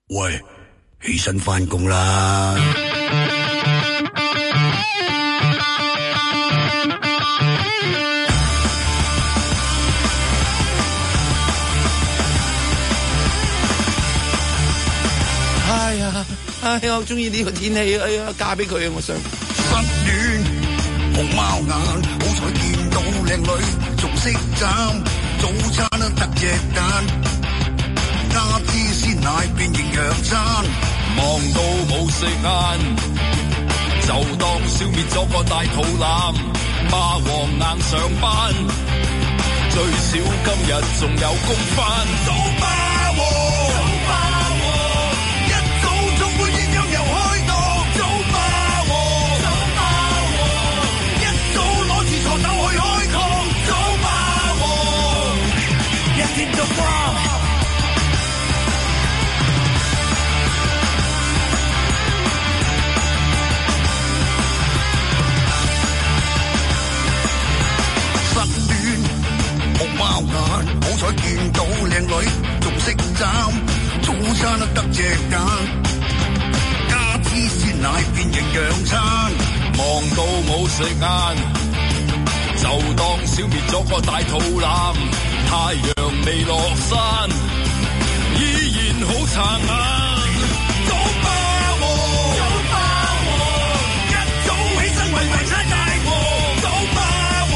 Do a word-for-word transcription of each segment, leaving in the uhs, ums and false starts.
喂，起身返工啦！ 哎呀，哎呀，我中意呢個天氣，哎呀，嫁俾佢啊！我想失戀紅貓眼，好彩見到靚女，仲識斬早餐都得隻蛋，加支鮮奶變營養餐， 忙到冇食晏，就當消滅咗個大肚腩，霸王硬上班，最少今日仲有工返， 早霸王。貓眼，好彩見到靚女，仲識斬早餐都得隻蛋，加支鮮奶變營養餐， 忙到冇食晏，就當消滅咗個大肚腩，太陽未落山，依然好撐眼。 早霸王，早霸王，一早起身為迷猜大王，早霸。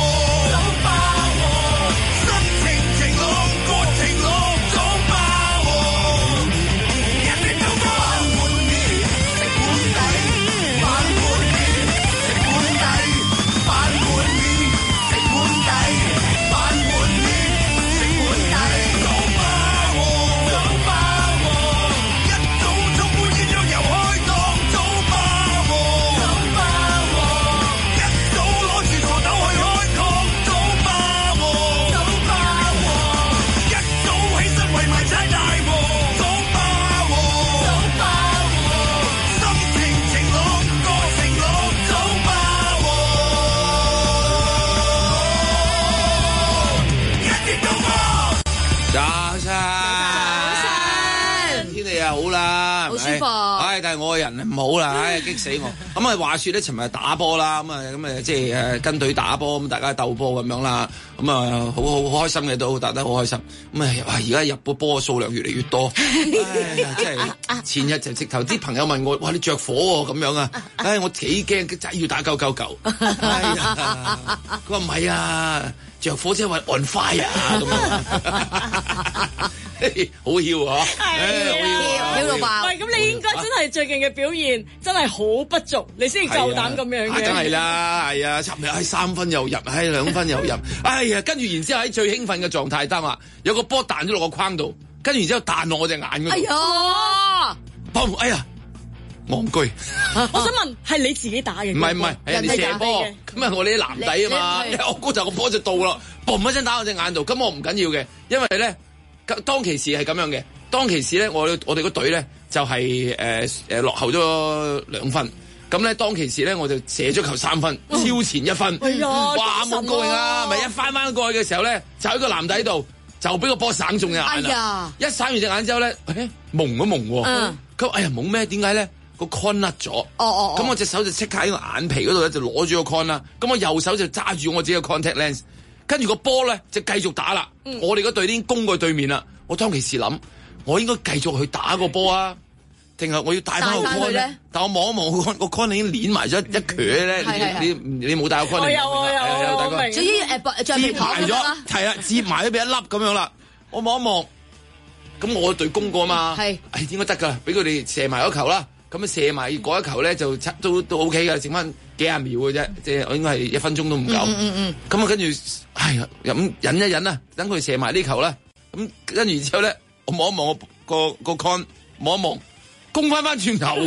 但係我個人唔好啦，唉，激死我！咁啊，話説咧，尋日打波啦，咁啊，咁啊，即係誒跟隊打波，咁大家鬥波咁樣啦，咁啊，好好好開心嘅都打得好開心。咁啊，而家入波波數量越嚟越多，唉呀，真係前日就直頭啲朋友問我，哇，你着火喎咁樣啊！唉，我幾驚，真係要打九九九。哎呀，佢話唔係啊，着火即係話 on fire 啊咁樣。好囂啊！ 囂到爆！喂，咁你應該真係最近嘅表現真係好不俗，你先至夠膽咁樣嘅。 梗係啦，係啊，尋日喺三分又入，喺兩分又入，哎呀，跟住然之後喺最興奮嘅狀態，得嘛，有個波彈咗落個框度，跟住然之後彈落我隻眼嗰度。哎呀！砰！哎呀！戇居。 我想問，係你自己打嘅？ 唔係唔係，係人哋射波。咁啊，我哋啲男仔啊嘛，一我高就個波就到啦，嘣一聲打我隻眼度。咁我唔緊要嘅，因為咧。當其時係咁樣嘅，當其時咧，我我哋個隊咧就係誒誒落後咗兩分，咁咧當其時咧我就射咗球三分，超前一分， 哎呀， 哇冇高興啊！咪一翻翻過去嘅時候咧，就喺個籃底度就俾個波省中隻眼啦，一省完隻眼之後咧，誒蒙咗蒙喎，佢哎呀蒙咩？點解咧？個 con 甩咗，哦哦，咁我隻手就即刻喺個眼皮嗰度咧就攞住個 con 啦，咁我右手就揸住我自己嘅 contact lens。跟住個波咧就繼續打啦，嗯、我哋嗰隊已經攻過對面啦。我當其時諗，我應該繼續去打個波啊，定係我要帶翻個 con 咧？但我望一望個 con，個 con 已經攣埋咗一橛咧。你你你冇帶個 con？我有我有我有。 至於誒橡皮糖接埋咗，係啊，接埋咗俾一粒咁樣啦。我望一望，咁我隊攻過嘛，係係應該得㗎，俾佢哋射埋嗰球啦。咁射埋嗰一球咧就都都 OK 嘅，剩翻幾廿秒嘅啫，即係我應該係一分鐘都唔夠。嗯嗯嗯。咁啊跟住，唉，咁忍一忍啊，等佢射埋呢球啦。咁跟住之後咧，我望一望我個個 con， 望一望，攻翻翻轉頭。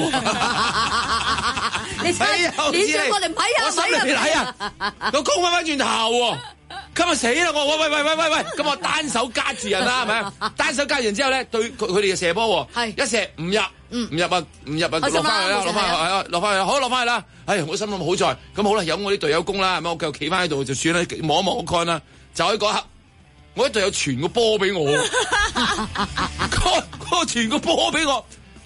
你睇，你上過嚟睇啊！ 我心裏邊睇啊，我攻翻翻轉頭喎。今日死啦！我喂喂喂喂喂喂，咁我單手加住人啦，係咪啊？單手加完之後咧，對佢佢哋嘅射波喎，一射唔入，唔入啊，唔入啊，落翻去啦，落翻去係啊，落翻去，好落翻去啦。唉，我心諗好在，咁好啦，有我啲隊友攻啦，係咪？我繼續企翻喺度就算啦，望一望個 con 啦，就喺嗰刻，我啲隊友傳個波俾我，個個傳個波俾我，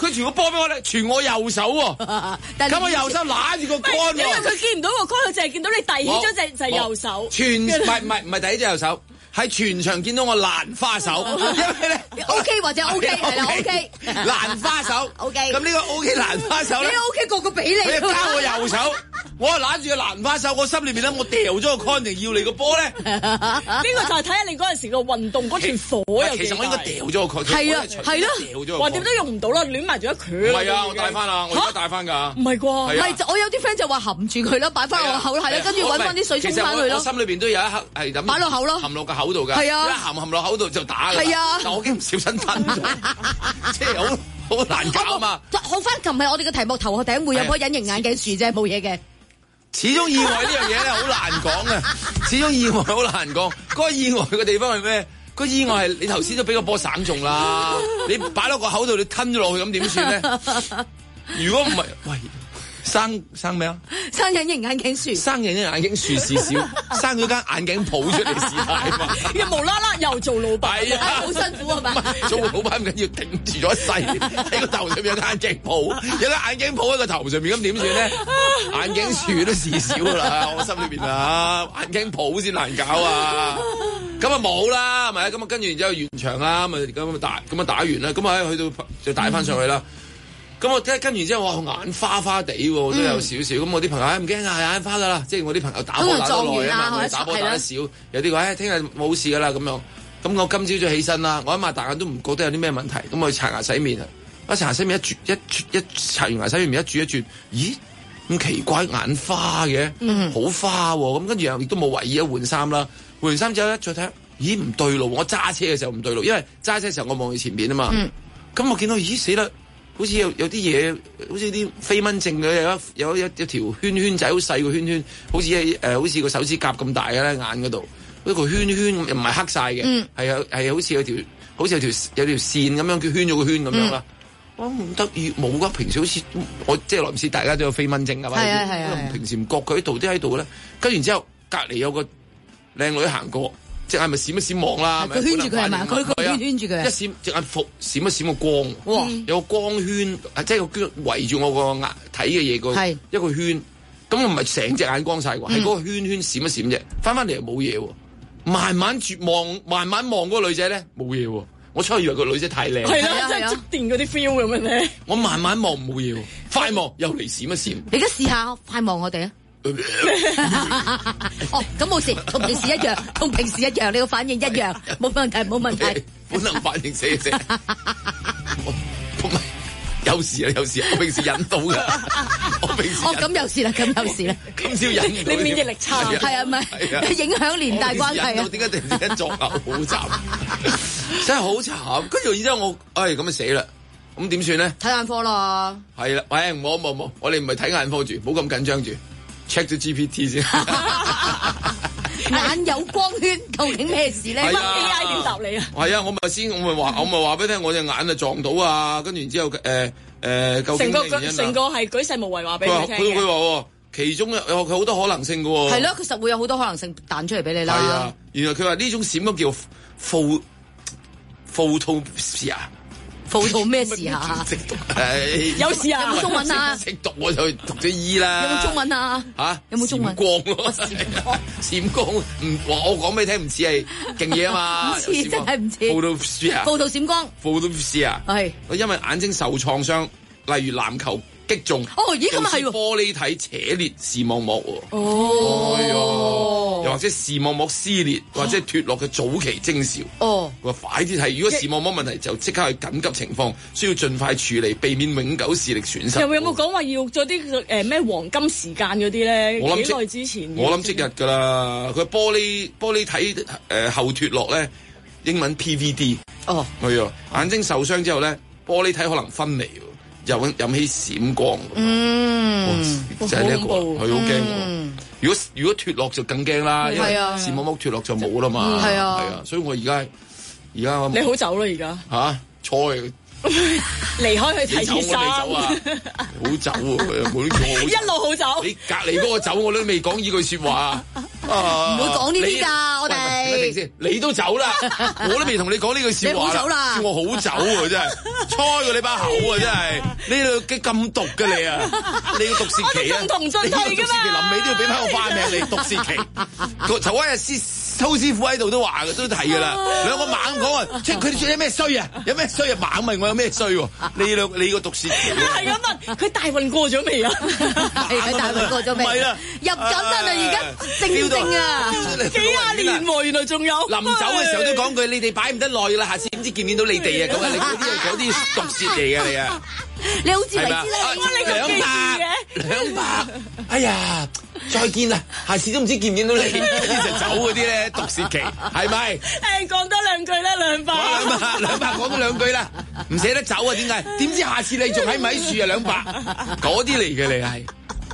佢傳個波俾我咧，傳我右手喎。咁我右手揦住個杆喎。 因為佢見唔到個杆，佢淨係見到你遞起咗隻就係右手。 全唔係唔係唔係遞起隻右手。喺全場見到我蘭花手，因為咧 O K 或者 O K 係啦 O K 蘭花手 O K 咁呢個 O K 蘭花手咧， 你 O K 個個俾你， 佢交我右手，我係揦住個蘭花手，我心裏邊咧我掉咗個 con 定要你個波咧， 呢個就係睇下你嗰陣時個運動嗰團火有幾大。 其實我應該掉咗個 con， 係啊係咯， 掉咗個 con， 哇點都用唔到啦，亂埋咗一拳。 唔係啊，我帶翻啦，我而家帶翻㗎。 唔係啩？ 唔係我有啲 friend 就話含住佢啦，擺翻落口係啦，跟住揾翻啲水沖翻佢咯。 我心裏邊都有一刻係咁擺落口咯， 含落個口度㗎。 係啊。 含含落口度就打㗎， 係啊！ 但我已經唔小心吞咗，即係好好難搞啊嘛！ 好翻，琴日我哋嘅題目頭殼頂會有棵隱形眼鏡樹啫，冇嘢嘅。 始終意外呢樣嘢咧好難講嘅，始終意外好難講。嗰個意外嘅地方係咩？個意外係你頭先都俾個波省中啦，你擺落個口度，你吞咗落去咁點算咧？如果唔係，喂。生生咩啊？ 生隱形眼鏡樹， 生隱形眼鏡樹事少，生咗間眼鏡鋪出嚟試下嘛。 又無啦啦又做老闆， 好辛苦係嘛？ 做老闆唔緊要，頂住咗一世喺個頭上面有間眼鏡鋪，有間眼鏡鋪喺個頭上面咁點算咧？眼鏡樹都事少啦，我心裏邊啊，眼鏡鋪先難搞啊！咁啊冇啦，係咪？咁啊跟住然之後完場啦，咁啊咁啊打咁啊打完啦，咁啊去到就帶翻上去啦。咁我聽跟完之後，我眼花花地喎，都有少少。咁、嗯、我啲朋友唔驚啊，眼花噶啦。即係我啲朋友打波打得耐啊嘛，我哋打波打得少，有啲話誒聽日冇事噶啦咁樣。咁我今朝早起身啦，我一擘大眼都唔覺得有啲咩問題。咁我去刷牙洗面啊，一刷牙洗面一啜一啜一刷完牙洗完面一啜一啜，咦咁奇怪眼花嘅，好、嗯、花喎。咁跟住又亦都冇懷疑啊，換衫啦，換完衫之後咧再睇下，咦唔對路。我揸車嘅時候唔對路，因為揸車嘅時候我望住前面啊嘛。咁、嗯、我見到咦死啦！好似有有啲嘢，好似啲飛蚊症嘅，有一有一有一條圈圈仔，好細個圈圈，好似誒、呃、好似個手指甲咁大嘅咧，眼嗰度一個圈圈，又唔係黑晒嘅，係、嗯、有係好似有條好似有條有條線咁樣，叫圈咗個圈咁樣啦。哇唔得意冇噶，平時好似我即係來唔切，大家都有飛蚊症㗎嘛。係啊係啊，平時唔覺佢喺度，啲喺度咧，跟住之後隔離有個靚女行過。隻眼咪閃一閃望啦， 佢圈住佢係咪？佢佢圈圈住佢。一閃隻眼伏閃一閃個光，哇！有個光圈，即係個圈圍住我個眼睇嘅嘢個一個圈。咁我唔係成隻眼光晒喎，係嗰個圈圈閃一閃啫。翻翻嚟又冇嘢喎，慢慢絕望，慢慢望嗰個女仔咧冇嘢喎。我初以為個女仔太靚， 係啦，即係觸電嗰啲 feel 咁樣咧。 我慢慢望冇嘢喎，快望又嚟閃一閃。 你而家試下快望我哋啊！哦，咁冇事，同平時一樣，同平時一樣，你個反應一樣，冇問題，冇問題。 本能反應死死，唔係有事啊，有事，我平時忍到噶，我平時哦咁有事啦，咁有事啦， 今朝忍唔到， 你免疫力差， 係啊，唔係影響連帶關係啊。 點解突然之間作嘔好慘，真係好慘。跟住然之後我，唉咁啊死啦，咁點算咧？ 睇眼科啦， 係啦，喂，冇冇冇，我哋唔係睇眼科住，唔好咁緊張住。check 咗 G P T 先， 眼有光圈，究竟咩事咧？ 乜 A I 點答你啊？ 係啊，我咪先，我咪話，我咪話俾你聽，我隻眼啊撞到啊，跟住然之後誒誒，究竟咩原因啊？ 成個係舉世無遺話俾你聽佢佢話其中有佢好多可能性嘅喎。 係咯，佢實會有好多可能性彈出嚟俾你啦。 係啊，原來佢話呢種閃光叫 pho photopsia。 報道咩事啊？ 識讀係有事啊？有冇中文啊？ 識讀我就讀咗醫啦。 有冇中文啊？ 嚇？ 有冇中文？ 閃光咯，閃光，閃光唔話我講俾你聽，唔似係勁嘢啊嘛。 唔似真係唔似。 報道閃啊！ 報道閃光。 報道閃啊！係。我因為眼睛受創傷，例如籃球擊中。 哦，咦咁啊係喎。 玻璃體扯裂視網膜喎。 哦。 哎呀！又或者視網膜撕裂，或者脫落嘅早期徵兆。哦，話快啲睇，如果視網膜問題就即刻去緊急情況，需要盡快處理，避免永久視力損失。 有冇講話要做啲誒咩黃金時間嗰啲咧？我諗幾耐之前？ 我諗即日㗎啦。佢玻璃玻璃體誒、呃、後脫落咧，英文 P V D。哦，係啊，眼睛受傷之後咧，玻璃體可能分離，又引起閃光。嗯，就係呢一個，佢好驚。嗯如果如果脫落就更驚啦，因為視網膜脫落就冇啦嘛。係啊，係啊，所以我而家而家你好走啦而家。 嚇，菜離開去睇醫生。 好走喎，冇呢個好。 一路好走。 你隔離嗰個走，我都未講呢句説話。 唔會講呢啲㗎，我哋。 停先，你都走啦，我都未同你講呢句説話。 你好走啦， 叫我好走喎，真係，猜過你把口啊，真係，你度幾咁毒㗎你啊，你要毒舌期啊， 我哋共同進退㗎嘛， 臨尾都要俾翻個花名你，毒舌期。頭嗰日師蘇師傅喺度都話嘅，都提㗎啦，兩個猛講啊，佢哋做啲咩衰啊？有咩衰啊？猛問我有咩衰喎？你兩你個毒舌期。 係咁問，佢大運過咗未啊？ 係佢大運過咗未？ 唔係啦， 入緊啦，而家正正啊， 幾廿年喎，原來仲有。 臨走嘅時候都講句，你哋擺唔得耐啦，下次點知見唔見到你哋啊？咁啊，你嗰啲係嗰啲毒舌嚟嘅你啊！ 你好似黎姿啦， 兩百兩百，哎呀，再見啦！下次都唔知見唔見到你，嗰啲就走嗰啲咧，毒舌期係咪？ 誒，講多兩句啦，兩百。 兩百兩百講多兩句啦，唔捨得走啊？點解？點知下次你仲喺唔喺樹啊？兩百嗰啲嚟嘅你係。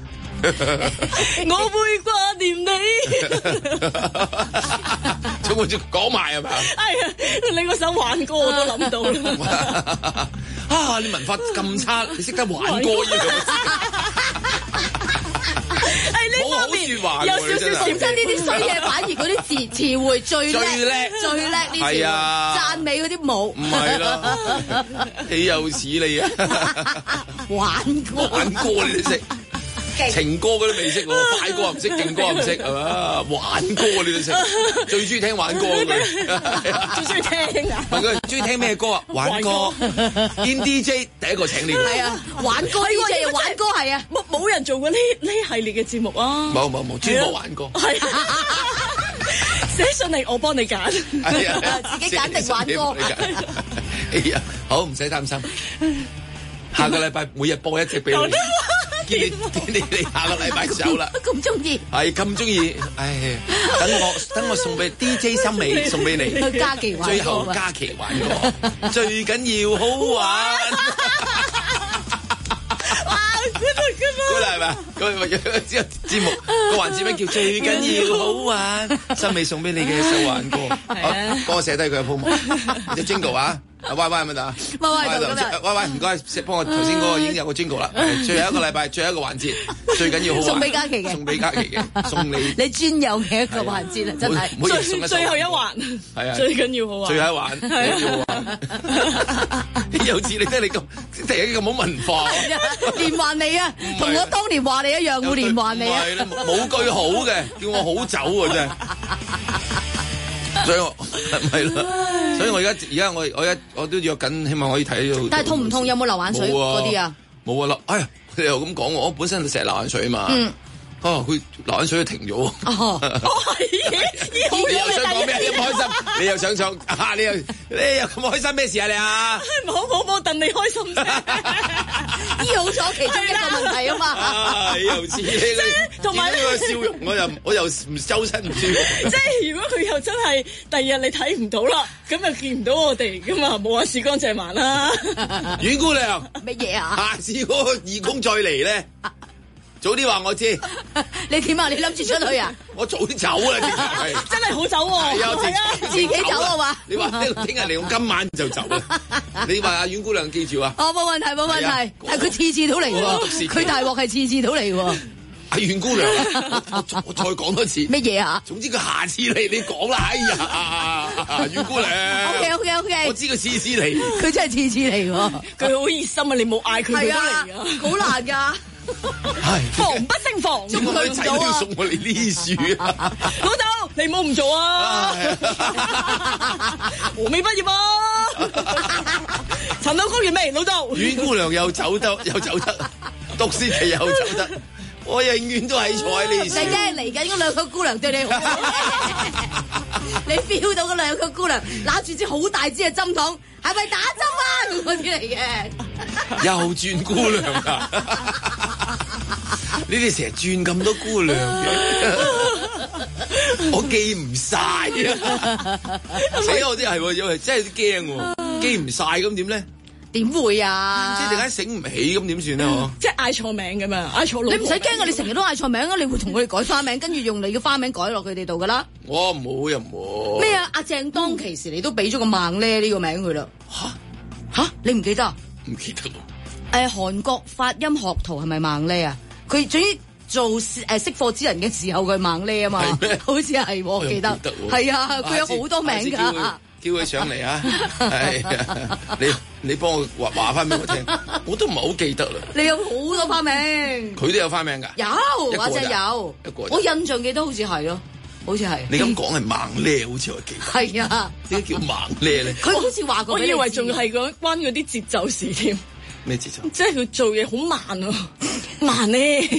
我會掛念你， 仲會講埋係嘛？ 哎呀，你嗰首玩歌我都諗到啦。 啊，你文法咁差，你識得玩歌呢個？ 係呢方面有少少講真，呢啲衰嘢反而嗰啲詞詞彙最叻， 最叻最叻呢啲。 係啊， 讚美嗰啲冇。 唔係啦，豈有此理啊！ 玩歌， 玩歌你都識。情歌嗰啲未識喎，快歌又唔識，勁歌又唔識，係嘛？玩歌你都識，最中意聽玩歌佢， 最中意聽啊！ 問佢中意聽咩歌啊？玩歌，見 D J 第一個請你。 係啊，玩歌 D J 又玩歌係啊， 冇冇人做過呢呢系列嘅節目啊！ 冇冇冇，專播玩歌。係寫信嚟，我幫你揀。 係啊， 自己揀定玩歌。 哎呀，好唔使擔心，下個禮拜每日播一隻俾你。見你見你你下個禮拜走啦， 咁中意係咁中意，唉，等我等我送俾 D J 森美送俾你， 嘉琪玩， 最後嘉琪玩過，最緊要好玩。 哇！嗰度嗰度， 嗰度係咪？嗰之後節目個環節名叫最緊要好玩，森美送俾你嘅首玩歌，好，幫我寫低佢嘅鋪幕，隻 Jingle 啊！啊 Y Y 係咪得啊 ？Y Y 到咁啊 ！Y Y 唔該，幫我頭先嗰個已經有個 Jingle 啦。最後一個禮拜，最後一個環節，最緊要好玩。 送俾嘉琪嘅， 送俾嘉琪嘅，送你。 你專有嘅一個環節啊，真係。 最最後一環， 係啊， 最緊要好玩。 最後一環，最緊要好玩。有次你睇你咁，突然間咁冇文化。 連環你啊，同我當年話你一樣，會連環你啊。 係啦，冇句好嘅，叫我好走啊，真係。所以我係啦，所以我而家而家我我一我都約緊，希望可以睇到。 但係痛唔痛？有冇流眼水嗰啲啊？ 冇啊，流哎呀，你又咁講我本身就成日流眼水啊嘛。嗯。啊，佢流眼水都停咗。 哦，係嘅。 你又想講咩？你咁開心，你又想唱啊？你又你又咁開心咩事啊？你啊？ 冇冇冇，戥你開心啫。 醫好咗其中一個問題啊嘛。 啊，又似你同埋呢個笑容，我又我又唔周身唔舒服。 即係如果佢又真係第二日你睇唔到啦，咁就見唔到我哋噶嘛，冇話事乾淨盲啦。 阮姑娘， 乜嘢啊？ 下次嗰個義工再嚟咧。早啲話我知， 你點啊？你諗住出去啊？ 我早啲走啦， 真係好走喎！ 係啊， 自己走啊嘛？ 你話聽日嚟，我今晚就走啦。你話阿阮姑娘記住啊？ 哦，冇問題，冇問題。係佢次次都嚟喎，佢大鑊係次次都嚟喎。 阿阮姑娘，我我再講多次。 乜嘢啊？ 總之佢下次嚟，你講啦。哎呀，阮姑娘。 O K O K O K。 我知佢次次嚟。 佢真係次次嚟喎。 佢好熱心啊！你冇嗌佢佢都嚟啊， 好難㗎。 防不勝防， 點解佢仔都要送我哋呢樹啊？ 老豆，你唔好唔做啊！我未畢業啊！陳老公完未？老豆， 阮姑娘又走得又走得，讀書期又走得，我永遠都係坐喺呢樹。 你驚嚟緊嗰兩個姑娘對你好？你 feel 到嗰兩個姑娘拿住支好大支嘅針筒，係咪打針啊？嗰啲嚟嘅， 又轉姑娘啊！你哋成日轉咁多姑娘嘅，我記唔晒啊！死我啲係，因為真係驚喎，記唔晒咁點咧？ 點會啊？ 即係突然間醒唔起咁點算咧？嗬！ 即係嗌錯名咁啊！嗌錯老婆。 你唔使驚啊！你成日都嗌錯名啊！你會同佢哋改花名，跟住用你嘅花名改落佢哋度噶啦。 我唔好又唔好。 咩啊？阿鄭當其時你都俾咗個孟咧呢個名佢啦。 嚇！ 吓，你唔記得？ 唔記得喎。 誒，韓國發音學徒係咪盲呢啊？佢總之做誒識貨之人嘅時候，佢盲呢啊嘛，好似係我記得，係啊，佢有好多名㗎。 叫佢上嚟啊！係你你幫我話話翻俾我聽，我都唔係好記得啦。你有好多花名， 佢都有花名㗎。 有或者有，我印象記得好似係咯，好似係。 你咁講係盲咧，好似我記得。 係啊， 點解叫盲咧咧？ 佢好似話過， 我以為仲係講關嗰啲節奏事添。 咩節奏？ 即係佢做嘢好慢啊，慢咧。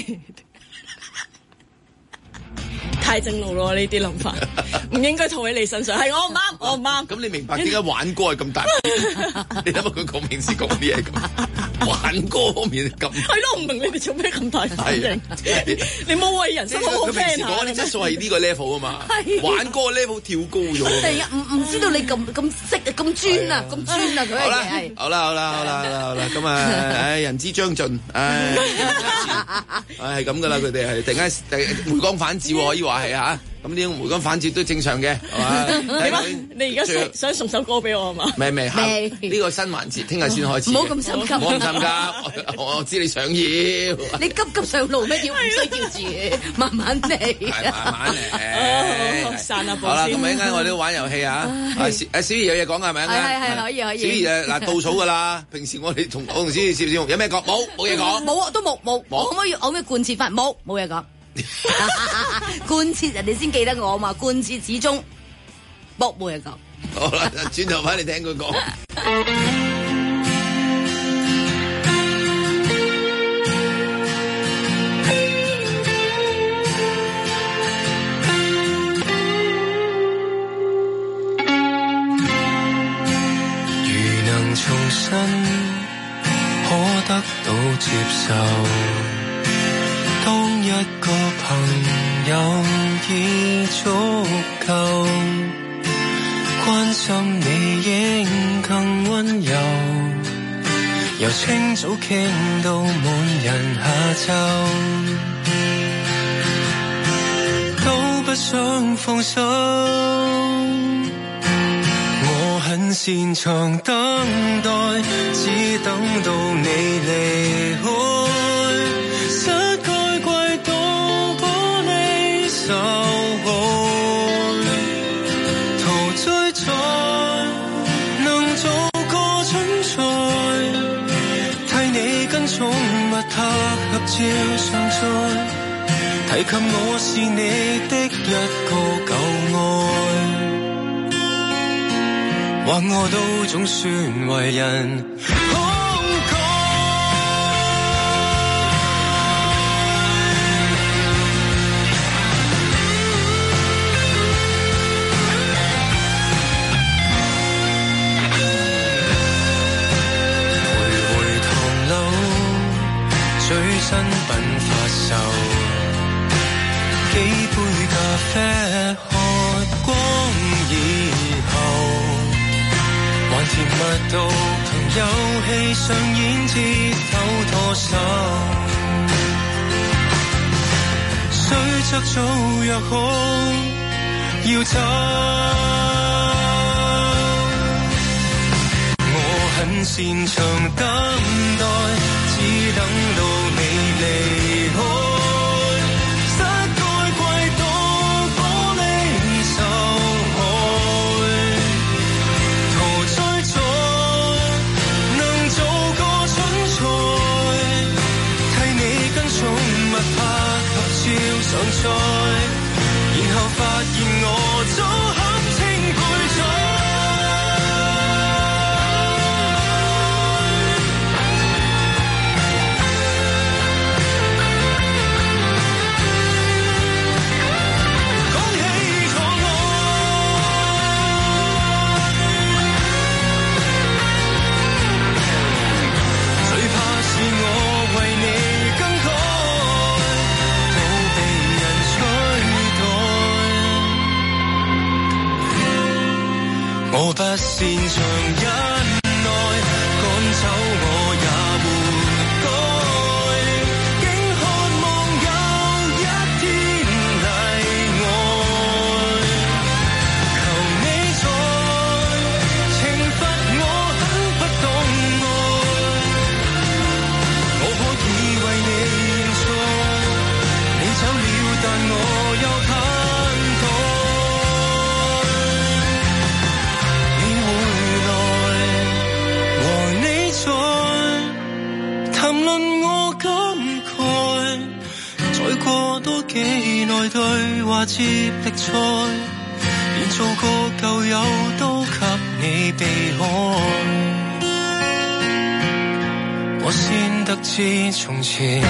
太正路咯，呢啲諗法唔應該套喺你身上。係我唔啱，我唔啱。 咁你明白點解玩歌係咁大？你諗下佢講平時講啲嘢咁，玩歌方面咁。 係咯，我唔明你哋做咩咁大反應？你冇為人生好好 plan 下。佢平時講啲質素係呢個 level 啊嘛，玩歌 level 跳高咗。 係啊，唔唔知道你咁咁識啊，咁專啊，咁專啊，佢係。 好啦，好啦，好啦，好啦，好啦，咁啊，唉，人之將盡，唉，唉，係咁噶啦，佢哋係突然間回光返照可以話。係啊，咁呢種回光返照都正常嘅，係嘛？ 你乜？你而家想想送首歌俾我係嘛？ 未未，呢個新環節聽日先開始。 唔好咁心急， 唔好咁心急。我我知你想要。 你急急上路咩？要唔需要住？慢慢嚟。 係慢慢嚟。 散下步先。 好啦，咁咪一陣我哋玩遊戲啊！阿小阿小儀有嘢講係咪？ 係係係可以可以。 小儀誒嗱倒數㗎啦。平時我哋同我同小儀笑笑有咩講？冇冇嘢講。 冇啊，都冇冇。我可唔可以我可唔可以貫徹翻？冇冇嘢講。貫徹人哋先記得我嘛，貫徹始終冇冇嘢講。 好啦，轉頭翻嚟聽佢講。 如能重新可得到接受，當一個朋友已足夠，關心你應更溫柔，由清早傾到滿人下晝，都不想放手。我很擅長等待，只等到你離開。拍合照常在，提及我是你的一個舊愛，或我都總算為人慷慨。回回唐樓最新品發售，幾杯咖啡喝光以後，還甜蜜到同遊戲上演節奏拖手，雖則早約好要走，我很擅長等待，只等到你離開，膝蓋跪到玻璃受害，陶醉在能做個蠢材，替你跟寵物拍合照上載，然後發現我早堪稱配菜。我不擅長忍耐，趕走我也活該，竟渴望有一天例外。求你在懲罰我很不懂談論我感慨，再過多幾耐對話接力賽，連做個舊友都給你避開。我先得知從前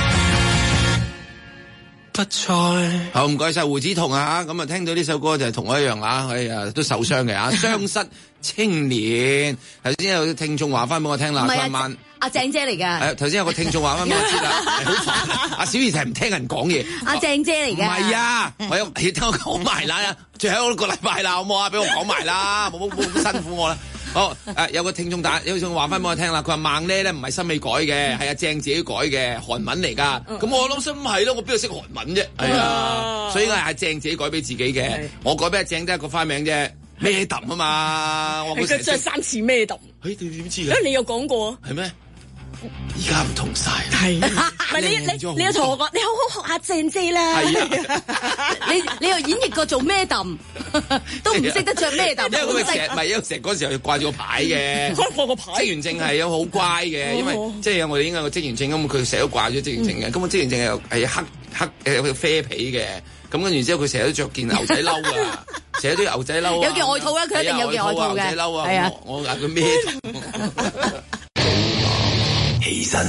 不再。 好，唔該晒胡子彤啊！咁啊，聽到呢首歌就係同我一樣啊，哎呀，都受傷嘅啊，傷失青年。頭先有聽眾話翻俾我聽啦，今晚阿鄭姐嚟㗎。 誒，頭先有個聽眾話翻俾我知啦，好煩。阿小儀就係唔聽人講嘢。 阿鄭姐嚟㗎。唔係啊，我有你聽我講埋啦，最後一個禮拜啦，好唔好啊？俾我講埋啦，冇冇冇辛苦我啦。好誒，有個聽眾打有個聽眾話翻俾我聽啦，佢話孟呢咧唔係新美改嘅，係阿鄭自己改嘅韓文嚟㗎。咁、嗯、我諗心係咯，我邊度識韓文啫？係啊，所以係阿鄭自己改俾自己嘅，我改俾阿鄭得一個花名啫。咩揼啊嘛，我佢真係三次咩揼？ 誒你點知嘅？ 因為你有講過係咩？而家唔同晒， 係咪你你你有同我講，你好好學下鄭姐啦。係啊， 你你又演繹過做咩揼，都唔識得着咩揼。 因為佢成唔係因為成嗰時候要掛住個牌嘅， 可以放個牌。職員證係有好乖嘅，因為即係我哋應該有個職員證咁，佢成日都掛咗職員證嘅。咁個職員證係係黑黑誒啡皮嘅，咁跟住之後佢成日都着件牛仔褸啊，成日都有牛仔褸。 有件外套啦，佢一定有件外套嘅。 牛仔褸啊，係啊，我嗌佢咩揼？起身，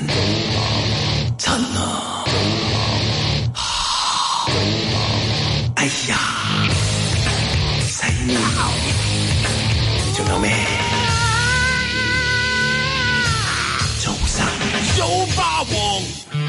親啊！哎呀，細面，你仲有咩？早晨，早霸王。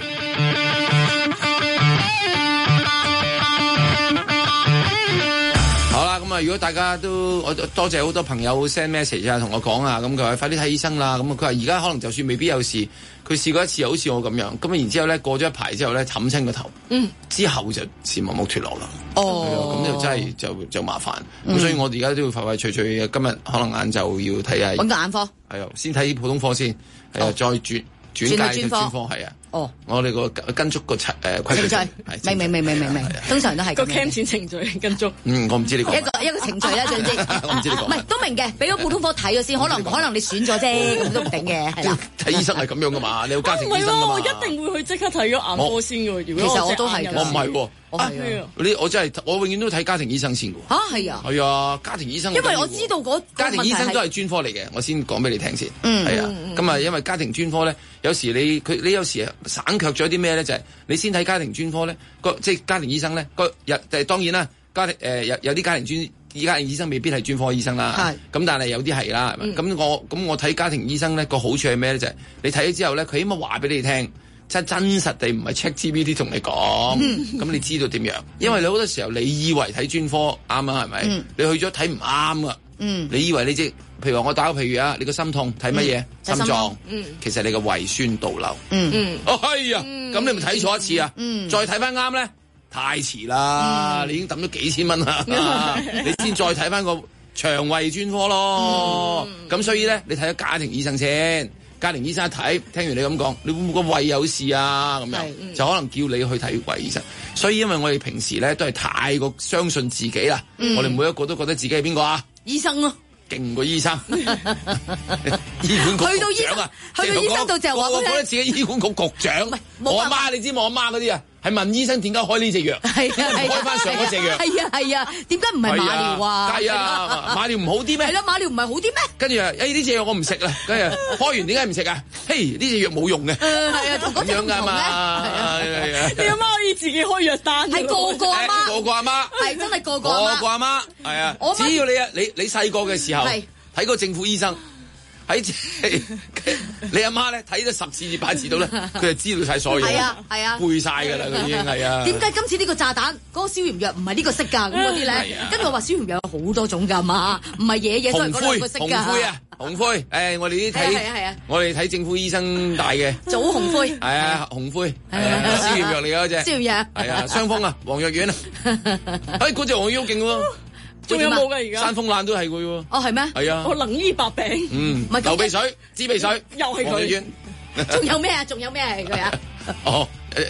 好啦，咁啊，如果大家都我多謝好多朋友 send message 啊，同我講啊，咁佢話快啲睇醫生啦，咁佢話而家可能就算未必有事，佢試過一次，好似我咁樣，咁啊，然之後咧過咗一排之後咧冚親個頭，嗯，之後就視網膜脫落啦，哦，咁就真係就就麻煩，咁、嗯、所以我哋而家都要快快脆脆，今日可能晏晝要睇下， 揾個眼科， 係啊，先睇普通科先，係啊、哦，再轉轉介嘅專科，係啊。哦，我哋個跟足個程誒規矩， 明明明明明明，通常都係個 cam 錢程序跟足。 嗯，我唔知你講一個一個程序啦，總之我唔知你講。 唔係都明嘅，俾咗普通科睇咗先，可能可能你選咗啫，咁都唔定嘅，係啦。 睇醫生係咁樣噶嘛，你有家庭醫生噶嘛。 我一定會去即刻睇咗眼科先嘅。如果其實我都係， 我唔係喎。 啊， 你我真係我永遠都睇家庭醫生先嘅。 嚇係啊。 係啊，家庭醫生。 因為我知道嗰家庭醫生都係專科嚟嘅，我先講俾你聽先。嗯。係啊，咁啊，因為家庭專科咧，有時你佢你有時省卻咗啲咩咧？就係你先睇家庭專科咧，個即係家庭醫生咧，個日誒當然啦，家庭誒有有啲家庭專家庭醫生未必係專科醫生啦。係。咁但係有啲係啦。咁、嗯、我咁我睇家庭醫生咧個好處係咩咧？就係、是、你睇咗之後咧，佢起碼話俾你聽。真真實地唔係 check G P T 同你講，咁、嗯、你知道點樣？因為你好多時候你以為睇專科啱啊，係咪、嗯？你去咗睇唔啱啊！你以為你即譬如話我打個譬如啊，你個心痛睇乜嘢？心臟、嗯，其實你個胃酸倒流。嗯嗯，哦係啊，咁、嗯、你咪睇錯一次啊！嗯、再睇翻啱咧，太遲啦、嗯！你已經抌咗幾千蚊啦、嗯，你先再睇翻個腸胃專科咯。咁、嗯、所以咧，你睇咗家庭醫生先。家庭醫生一睇，聽完你咁講，你會唔會個胃有事啊？咁樣、嗯、就可能叫你去睇胃醫生。所以因為我哋平時咧都係太過相信自己啦、嗯，我哋每一個都覺得自己係邊個啊？ 醫生咯、啊， 勁過醫生。醫管局局長啊， 去到醫生度就話我覺得自己醫管局局長。我阿媽，你知我阿媽嗰啲啊？係問醫生點解開呢隻藥？係啊，開翻上嗰隻藥。 係啊係啊，點解唔係馬療啊？ 係啊，馬療唔好啲咩？ 係咯，馬療唔係好啲咩？ 跟住啊，誒呢隻藥我唔食啦。跟住開完點解唔食啊？嘿，呢隻藥冇用嘅。係啊，同嗰隻唔同嘅。係啊係啊。你阿媽可以自己開藥單。係個個阿媽。個個阿媽。係真係個個阿媽。個個阿媽。係啊。只要你啊，你你細個嘅時候睇過政府醫生。喺你阿媽咧睇咗十次至八次到咧，佢就知道晒所有嘢，係啊係啊，背晒㗎啦，佢已經係啊。點解今次呢個炸彈嗰、嗰個消炎藥唔係呢個色㗎？咁嗰啲咧，跟住我話消炎藥有好多種㗎嘛，唔係嘢嘢都係嗰兩個色㗎。紅灰啊，紅灰，誒、哎、我哋啲睇，係啊係啊，我哋睇政府醫生大嘅，棗紅灰，係啊紅灰，係啊消炎藥嚟㗎嗰隻，消炎藥，係啊雙峰啊，黃藥丸啊，哎嗰隻黃藥勁喎。仲有冇噶而家？山風爛都係佢喎。哦，係咩？係啊。我能醫百病。嗯。唔係流鼻水、支鼻水，又係佢。仲有咩啊？仲有咩係佢啊？哦，誒誒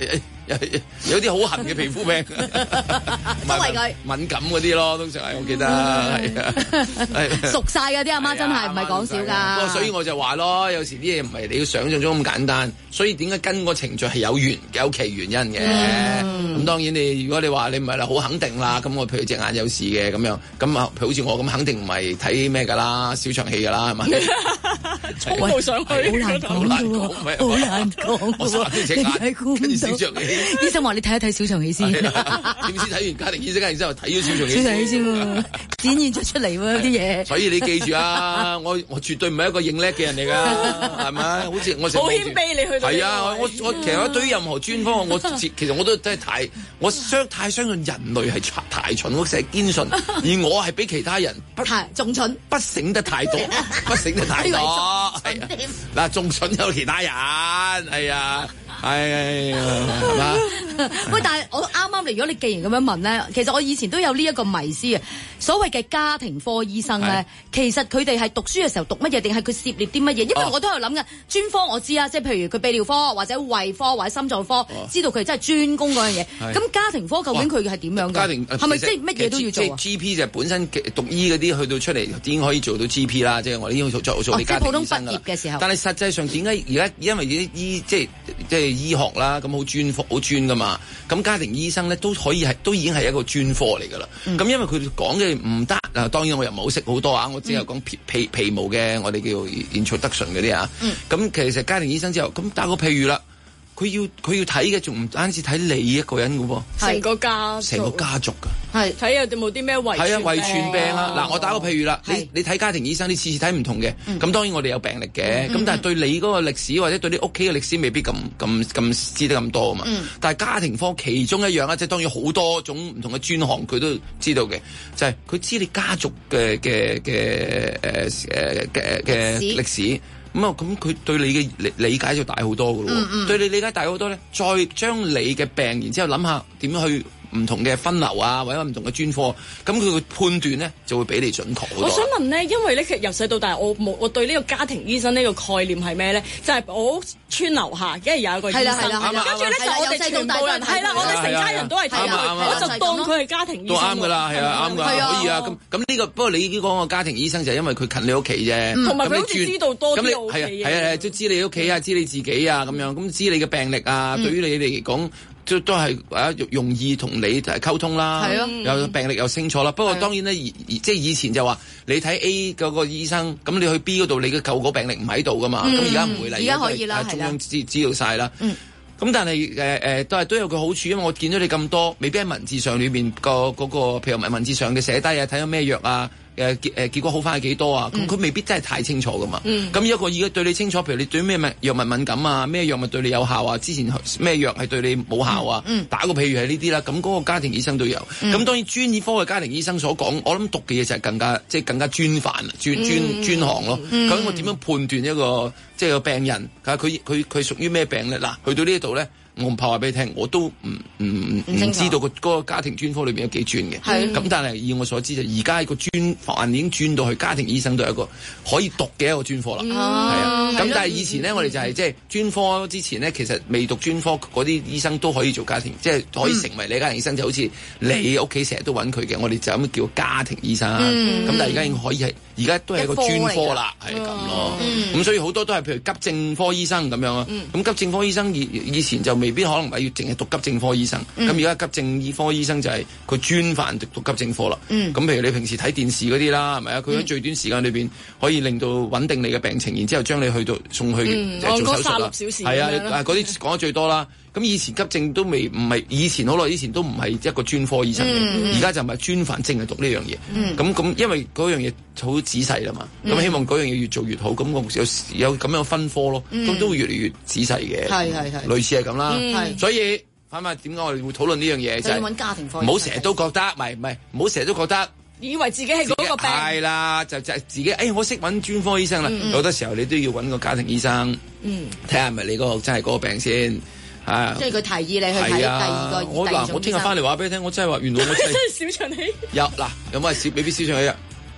有啲好痕嘅皮膚病， 都係佢敏感嗰啲咯，通常係我記得係啊， 熟晒嗰啲阿媽真係唔係講笑㗎。 不過所以我就話咯，有時啲嘢唔係你要想象中咁簡單，所以點解跟個程序係有原有其原因嘅。咁、嗯、當然你如果你話你唔係啦好肯定啦，咁我譬如隻眼有事嘅咁樣，咁啊譬如好似我咁肯定唔係睇咩㗎啦，小場戲㗎啦係咪？ 衝到上去， 好難講好難講。 我三隻眼跟住小場戲， 醫生話你睇一睇小場戲先。點知睇完家庭醫生，然之後睇咗小場戲。 小場戲先喎，展現咗出嚟喎啲嘢。 所以你記住啊，我我絕對唔係一個認叻嘅人嚟㗎，係咪？好似我好謙卑，你去到係啊！我我其實我對於任何專科，我其實我都真係太我相太相信人類係太蠢，我成日堅信，而我係比其他人不仲蠢， 不醒得太多，不醒得太多。係啊，嗱，仲蠢有其他人，係啊。係係嘛？ 喂，但係我啱啱嚟，如果你既然咁樣問咧，其實我以前都有呢一個迷思嘅。所謂嘅家庭科醫生咧，其實佢哋係讀書嘅時候讀乜嘢，定係佢涉獵啲乜嘢？因為我都有諗嘅專科，我知啊，即係譬如佢泌尿科或者胃科或者心臟科，哦、知道佢真係專攻嗰樣嘢。咁家庭科究竟佢係點樣嘅？ 家庭係咪即係乜嘢都要做啊？ 即係 G P 就本身讀醫嗰啲去到出嚟已經可以做到 G P 啦，即係我哋已經做做做你家庭醫生㗎啦。 嘅時候， 但係實際上點解而家因為啲醫即係即係醫學啦，咁好專科好專㗎嘛？咁家庭醫生咧都可以係都已經係一個專科嚟㗎啦。咁、嗯、因為佢哋講嘅唔得啊，當然我又唔係好識好多啊，我只係講皮皮皮毛嘅，我哋叫 introduction 嗰啲啊。咁、嗯、其實家庭醫生之後，咁打個譬如啦。佢要佢要睇嘅仲唔單止睇你一個人嘅喎， 成個家成個家族㗎， 係睇有冇啲咩遺傳係啊遺傳病啊嗱，我打個譬如啦，你你睇家庭醫生，你次次睇唔同嘅，咁、嗯、當然我哋有病歷嘅，咁、嗯、但係對你嗰個歷史或者對你屋企嘅歷史未必咁咁咁知得咁多啊嘛，嗯、但係家庭科其中一樣啊，即係當然好多種唔同嘅專項佢都知道嘅，就係、是、佢知你家族嘅嘅嘅誒誒嘅嘅歷史。咁啊，咁佢對你嘅理理解就大好多㗎咯，嗯嗯對你理解大好多咧，再將你嘅病，然之後諗下點樣去唔同嘅分流啊，或者唔同嘅專科，咁佢嘅判斷咧就會比你準確好多。 我想問咧，因為咧，其實由細到大，我冇我對呢個家庭醫生呢個概念係咩咧？就係、是、我村樓下，跟住有一個醫生，跟住咧就我哋全部人係啦，我哋成家人都係睇佢，我就當佢係家庭醫生。都啱㗎啦，係啊，啱㗎，可以啊。咁咁呢個不過你已經講個家庭醫生就係因為佢近你屋企啫，同埋佢好似知道多啲屋企嘅。係啊係啊，都知你屋企啊，知你自己啊咁樣，咁知你嘅病歷啊，對於你嚟講。都都係啊，容易同你溝通啦，有病歷又清楚啦。不過當然咧，即係以前就話你睇 A 嗰個醫生，咁你去 B 嗰度，你嘅舊嗰病歷唔喺度噶嘛。咁而家唔會嚟， 而家可以啦， 中央知知道晒啦。咁、 嗯、 但係誒誒，都係都有個好處，因為我見到你咁多，未必喺文字上裏邊個嗰個，譬如文文字上嘅寫低啊，睇咗咩藥啊。誒結誒結果好翻係幾多啊？咁佢、嗯、未必真係太清楚噶嘛。咁、嗯、一個已經對你清楚，譬如你對咩藥物敏感啊，咩藥物對你有效啊？之前咩藥係對你冇效啊？嗯、打個譬如係呢啲啦。咁嗰個家庭醫生都有。咁、嗯、當然專業科嘅家庭醫生所講，我諗讀嘅嘢就係更加即係更加專泛、專專、嗯、專行咯。咁、嗯、我點樣判斷一個即係個病人？佢佢佢屬於咩病咧？嗱，去到呢度咧。我唔怕話俾你聽，我都唔唔唔知道個嗰個家庭專科裏邊有幾專嘅。咁、嗯、但係以我所知就而家個專範已經轉到去家庭醫生都係一個可以讀嘅一個專科啦。係、嗯、啊，咁但係以前咧，我哋就係即係專科之前咧，其實未讀專科嗰啲醫生都可以做家庭，即、就、係、是、可以成為你家庭醫生，就好似你屋企成日都揾佢嘅，我哋就咁叫家庭醫生。咁、嗯、但係而家已經可以係，而家都係一個專科啦，係咁咯。咁、嗯、所以好多都係譬如急症科醫生咁樣啊。咁、嗯、急症科醫生以以前就未必可能話要淨係讀急症科醫生，咁而家急症醫科醫生就係佢專範讀讀急症科啦。咁、嗯、譬如你平時睇電視嗰啲啦，係咪啊？佢喺最短時間裏邊可以令到穩定你嘅病情，然之後將你去到送去、嗯、做手術啦。係啊，嗰啲講得最多啦。咁以前急症都未唔係，以前好耐以前都唔係一個專科醫生嘅，而、嗯、家就唔係專範淨係讀呢樣嘢。咁、嗯、咁，因為嗰樣嘢好仔細啦嘛，咁、嗯、希望嗰樣嘢越做越好，咁我有有咁樣分科咯，咁、嗯、都會越嚟越仔細嘅。係係係，類似係咁啦。嗯、所以反問點解我哋會討論呢樣嘢？就係揾家庭科，唔好成日都覺得，唔係唔係，唔好成日都覺得以為自己係嗰個病。係啦，就就自己，誒、哎，我識揾專科醫生啦。嗯、有好多時候你都要揾個家庭醫生，睇下係咪你嗰個真係嗰個病先。啊！即係佢提議你去睇第二個、啊、我嗱，我聽日翻嚟話俾你聽，我真係話原來我真係小腸氣。有嗱，有冇係小 B B 小腸氣啊？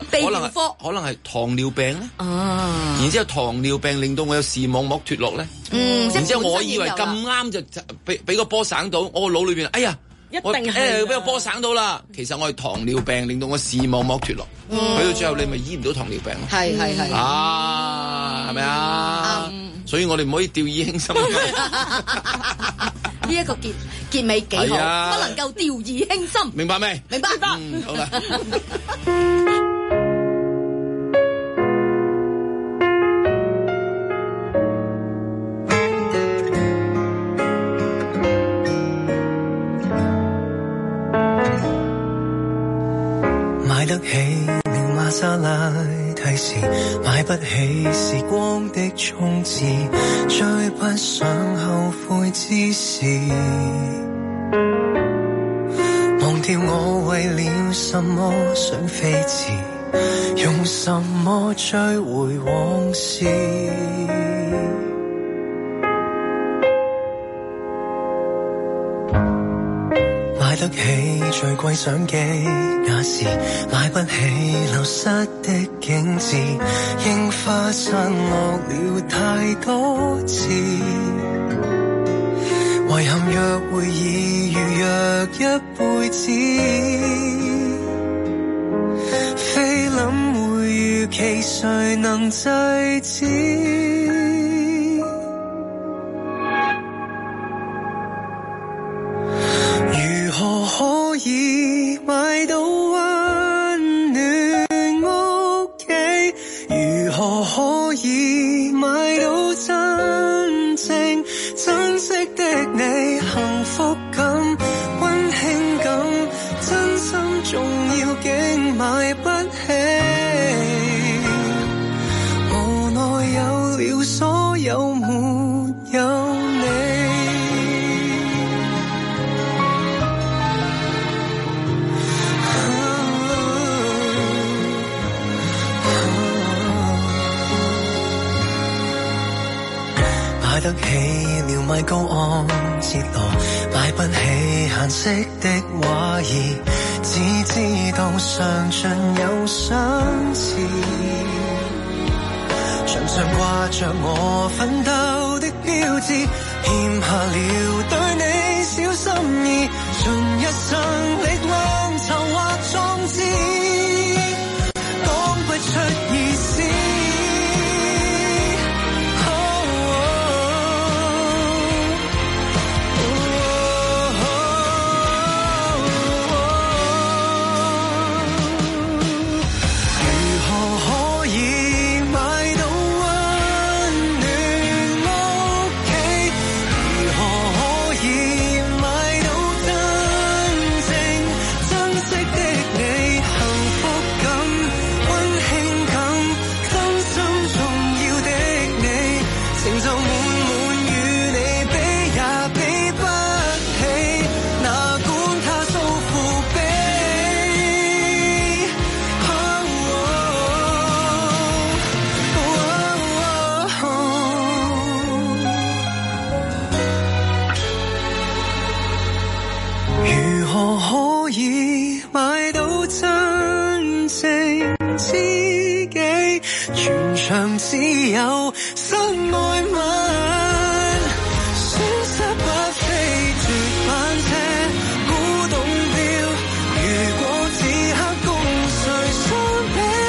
可能可能係糖尿病咧。啊！然之後糖尿病令到我有視網膜脫落咧。嗯。然之後我以為咁啱就俾俾個波省到，我個腦裏邊，哎呀！ 一定係誒俾個波省到啦，其實我係糖尿病令到我視網膜脫落，去到最後你咪醫唔到糖尿病咯。 係係係啊，係咪啊？所以我哋唔可以掉以輕心。 呢一個結結尾幾好，不能夠掉以輕心。 明白未？ 明白。 嗯，好啦。 買得起了瑪莎拉蒂時，買不起時光的衝刺，追不上後悔之事，忘掉我為了什麼想飛馳，用什麼追回往事。買得起最貴相機，那時買不起流失的景致，櫻花散落了太多次，遺憾約會已預約一輩子，菲林會預期誰能制止？可以買到溫暖屋企，如何可以買到真正珍惜的你，幸福感、溫馨感，真心重要竟買不起，無奈有了所有沒有你。買得起了買高昂折墮，買不起閒適的畫意，只知道上進有相似，牆上掛着我奮鬥的標誌，欠下了對你小心意，盡一生力量籌劃壯志，講不出意思。只有室內吻，損失不非絕版車，古董錶，如果此刻共誰相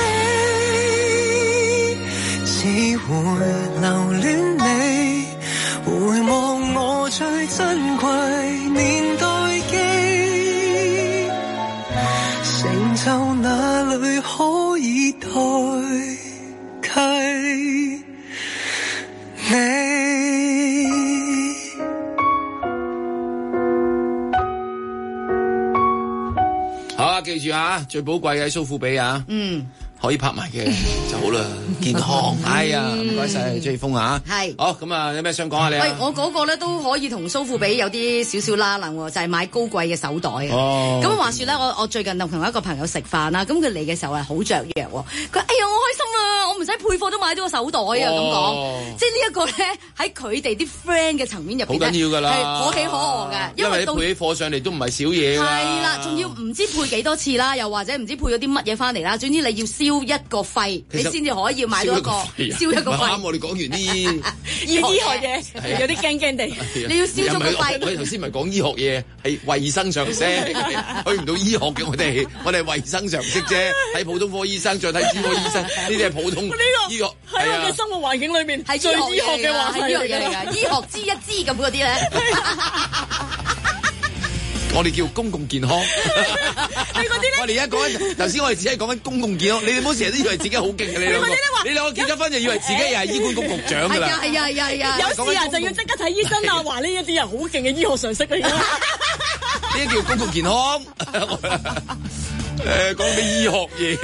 比，只會留戀你，回望我最珍貴年代記，成就哪裏可以代替你？ 好啊，記住啊，最寶貴嘅蘇富比啊，嗯，可以拍埋嘅就好啦，健康。哎呀，唔該晒張峰啊，係好咁啊，有咩想講下你啊？ 喂，我嗰個咧都可以同蘇富比有啲少少拉能喎，就係、是、買高貴嘅手袋啊。哦，咁話說咧，我我最近同同一個朋友食飯啦，咁佢嚟嘅時候係好雀躍喎，佢哎呀我開心啊，我唔使配貨都買到個手袋啊！咁講，即係呢一個咧喺佢哋啲 friend 嘅層面入邊好緊要㗎啦， 係可喜可賀嘅， 因為你配起貨上嚟都唔係少嘢㗎。 係啦，仲要唔知配幾多次啦，又或者唔知配咗啲乜嘢翻嚟啦，總之你要燒一個肺，你先至可以買到一個燒一個肺。 啱我哋講完啲醫學嘢，有啲驚驚地。 你要燒咗個肺。 我哋頭先唔係講醫學嘢，係衞生常識，去唔到醫學嘅我哋，我哋係衞生常識啫。睇普通科醫生，再睇專科醫生，呢啲係普通醫學。 喺我嘅生活環境裏面係最醫學嘅話題係醫學嚟㗎，醫學知一知咁嗰啲咧。 我哋叫公共健康。 你嗰啲咧？ 我哋而家講緊頭先，我哋只係講緊公共健康。你哋唔好成日都以為自己好勁嘅，你兩個。你兩個結咗婚就以為自己又係醫管局局長㗎啦。 係啊係啊係啊係啊！ 有事啊就要即刻睇醫生啊！話呢一啲人好勁嘅醫學常識嚟㗎。 呢啲叫公共健康。誒，講啲醫學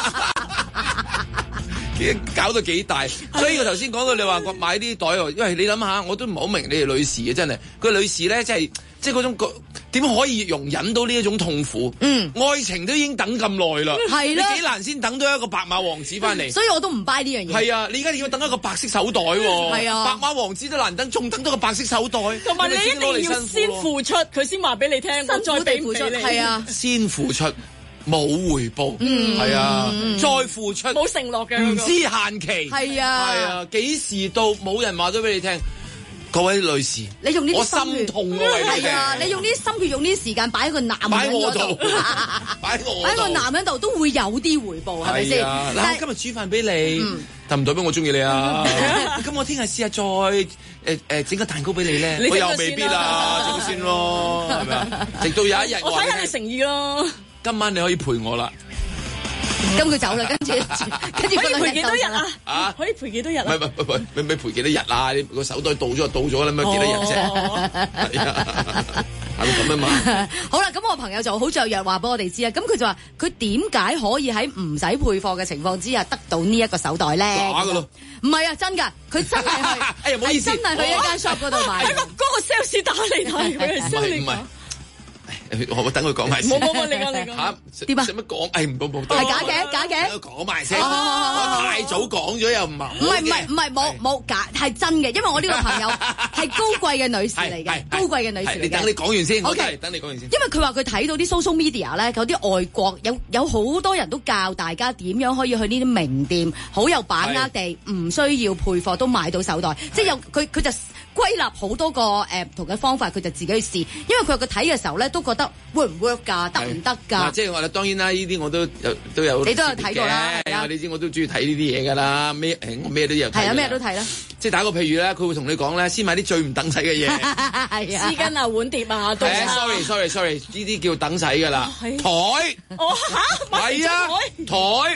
嘢，搞到幾大。所以我頭先講到你話買啲袋喎，因為你諗下，我都唔係好明你哋女士嘅真係。佢女士咧，即係即係嗰種點可以容忍到呢一種痛苦？嗯，愛情都已經等咁耐啦，係啦，你幾難先等到一個白馬王子翻嚟？ 所以我都唔 buy 呢樣嘢。係啊，你而家要等一個白色手袋喎。係啊，白馬王子都難等，仲等到個白色手袋。同埋你一定要先付出，佢先話俾你聽，我再俾付出。係啊，先付出。冇回報，嗯，係啊，再付出冇承諾嘅， 唔知限期， 係啊， 係啊，幾時到冇人話咗俾你聽，各位女士， 你用呢啲心血，我心痛啊， 係啊，你用呢啲心血，用呢啲時間擺喺個男人嗰度，擺喺我，擺喺個男人度都會有啲回報，係咪先？ 嗱，我今日煮飯俾你，但唔代表我中意你啊，咁我聽日試下再誒誒整個蛋糕俾你咧，我又未必啦，整先咯，係咪啊？直到有一日， 我睇下你誠意咯。 今晚你可以陪我啦， 咁佢走啦，跟住跟住可以陪幾多日啊？啊，可以陪幾多日啊？ 唔係唔係唔係，咩咩陪幾多日啊？你個手袋到咗就到咗啦，咩幾多日啫？係啊，係咪咁啊嘛？ 好啦，咁我朋友就好雀躍話俾我哋知啊，咁佢就話佢點解可以喺唔使配貨嘅情況之下得到呢一個手袋咧？ 假噶咯？ 唔係啊，真噶，佢真係去， 哎呀，唔好意思， 真係去一間 shop 嗰度買。 嗰個 sales 打嚟睇佢 sell 你。 我等佢講埋先。 冇冇冇，你講你講。 嚇點啊？ 使乜講？誒唔好冇。 係假嘅，假嘅。 講埋先。我太早講咗又唔係。 唔係唔係唔係冇冇假係真嘅，因為我呢個朋友係高貴嘅女士嚟嘅，高貴嘅女士嚟嘅。 你等你講完先。 O K， 等你講完先。 因為佢話佢睇到啲 social media 咧，有啲外國有有好多人都教大家點樣可以去呢啲名店，好有把握地唔需要配貨都買到手袋，即係有佢佢就歸納好多個誒唔同嘅方法，佢就自己去試。因為佢話佢睇嘅時候咧，都覺得 work 唔 work 㗎，得唔得㗎？ 即係我當然啦，呢啲我都有都有。你都有睇過啦，你知我都中意睇呢啲嘢㗎啦，咩我咩都有睇。係啊，咩都睇啦。即係打個譬如咧，佢會同你講咧，先買啲最唔等使嘅嘢， 係啊， 絲巾啊、碗碟啊，都係啊。sorry sorry sorry，呢啲叫等使㗎啦。台， 哦嚇， 係啊，台。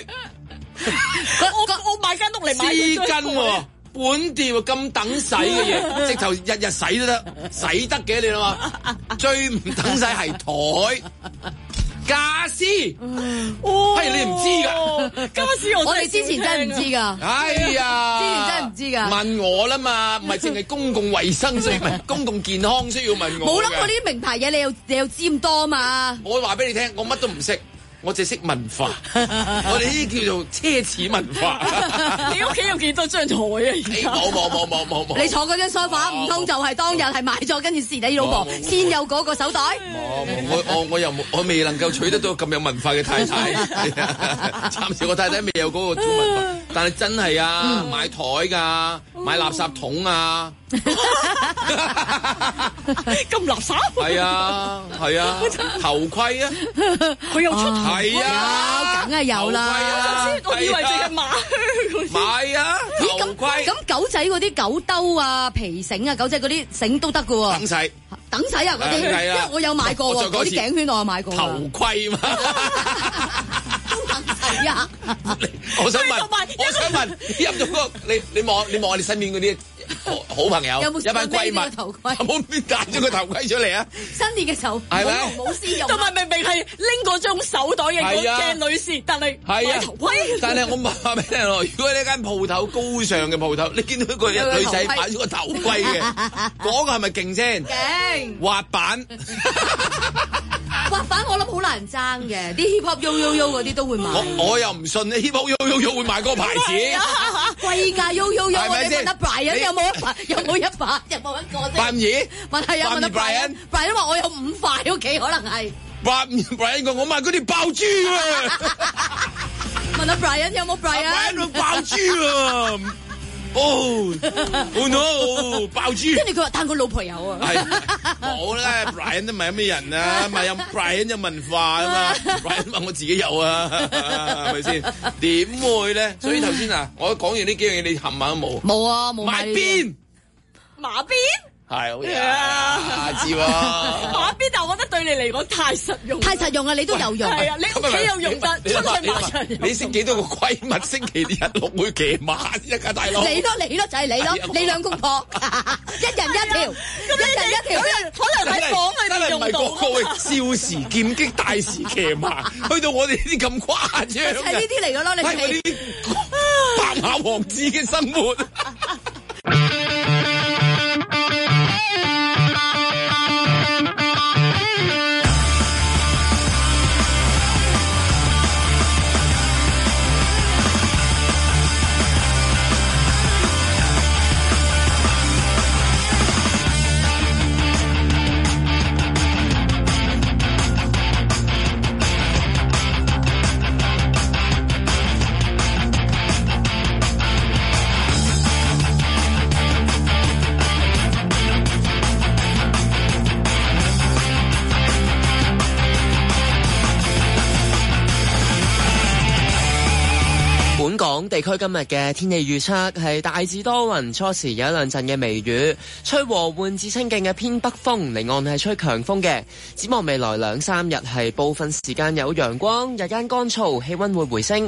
我我買間屋嚟買絲巾喎。本地喎咁等使嘅嘢，直頭日日洗都得，洗得嘅你諗下，最唔等使係台家私，哦，係你唔知㗎， 家私我我哋之前真係唔知㗎， 哎呀， 之前真係唔知㗎， 問我啦嘛，唔係淨係公共衞生需要問，公共健康需要問我， 冇諗過呢啲名牌嘢，你又你又知咁多嘛？ 我話俾你聽，我乜都唔識。我只識文化，我哋呢啲叫做奢侈文化。 你屋企有幾多張台啊？ 冇冇冇冇冇冇。 你坐嗰張梳化唔通就係當日係買咗，跟住是你老婆先有嗰個手袋？ 冇，我我我又冇，我未能夠娶得到咁有文化嘅太太。暫時我太太未有嗰個中文化，但係真係啊，買台㗎，買垃圾桶啊。 咁垃圾？ 係啊係啊，頭盔啊， 佢又出係啊， 梗係有啦。 我以為淨係買買啊頭盔。 咁狗仔嗰啲狗兜啊、皮繩啊、狗仔嗰啲繩都得㗎喎。 等使等使啊嗰啲，因為我有買過喎，嗰啲頸圈我有買過。 頭盔嘛。 係啊！ 我想問，我想問，入咗個你你望你望下你身邊嗰啲好朋友，一班閨蜜，有冇邊戴咗個頭盔出嚟啊？ 新年嘅時候係咪冇試用？ 同埋明明係拎嗰種手袋嘅嗰嘅女士，但係戴頭盔。 但係我話俾你聽咯，如果呢間鋪頭高尚嘅鋪頭，你見到一個女仔擺咗個頭盔嘅，嗰個係咪勁先？ 勁！ 滑板。 滑板我諗好難爭嘅，啲 hip hop yo yo yo 嗰啲都會買。 我我又唔信你 hip hop yo yo yo 會買嗰個牌子， 貴㗎 yo yo yo。我哋問阿 Brian 有冇一把？有冇一把？有冇一個啫？ 八五二？ 問係啊，問阿 Brian。Brian 話我有五塊屋企，可能係。八五 Brian 講我買嗰啲爆珠啊！ 問阿 Brian 有冇 Brian？Brian 爆珠啊！哦 ，Oh no！ 爆珠。 跟住佢話，但佢老婆有啊。 係冇啦 ，Brian 都唔係咩人啊，咪有 Brian 有文化啊嘛 ，Brian 話我自己有啊，係咪先？點會咧？所以頭先啊，我講完呢幾樣嘢，你冚下都冇。 冇啊，冇買邊？ 馬鞭。 係好嘢啊！知喎， 馬鞭，但係我覺得對你嚟講太實用， 太實用啊！你都有用， 係啊，你屋企有用得，出去馬場用。 你識幾多個閨蜜星期日六會騎馬一家大佬？ 你咯，你咯，就係你咯，你兩公婆，一人一條，一人一條， 可能喺房裏面用到。 真係唔係個個會少時劍擊，大時騎馬，去到我哋呢啲咁誇張嘅。 係呢啲嚟噶咯，你係呢啲白馬王子嘅生活。 本港地區今日嘅天氣預測係大致多雲，初時有一兩陣嘅微雨，吹和緩至清勁嘅偏北風，離岸係吹強風嘅。展望未來兩三日係部分時間有陽光，日間乾燥，氣溫會回升。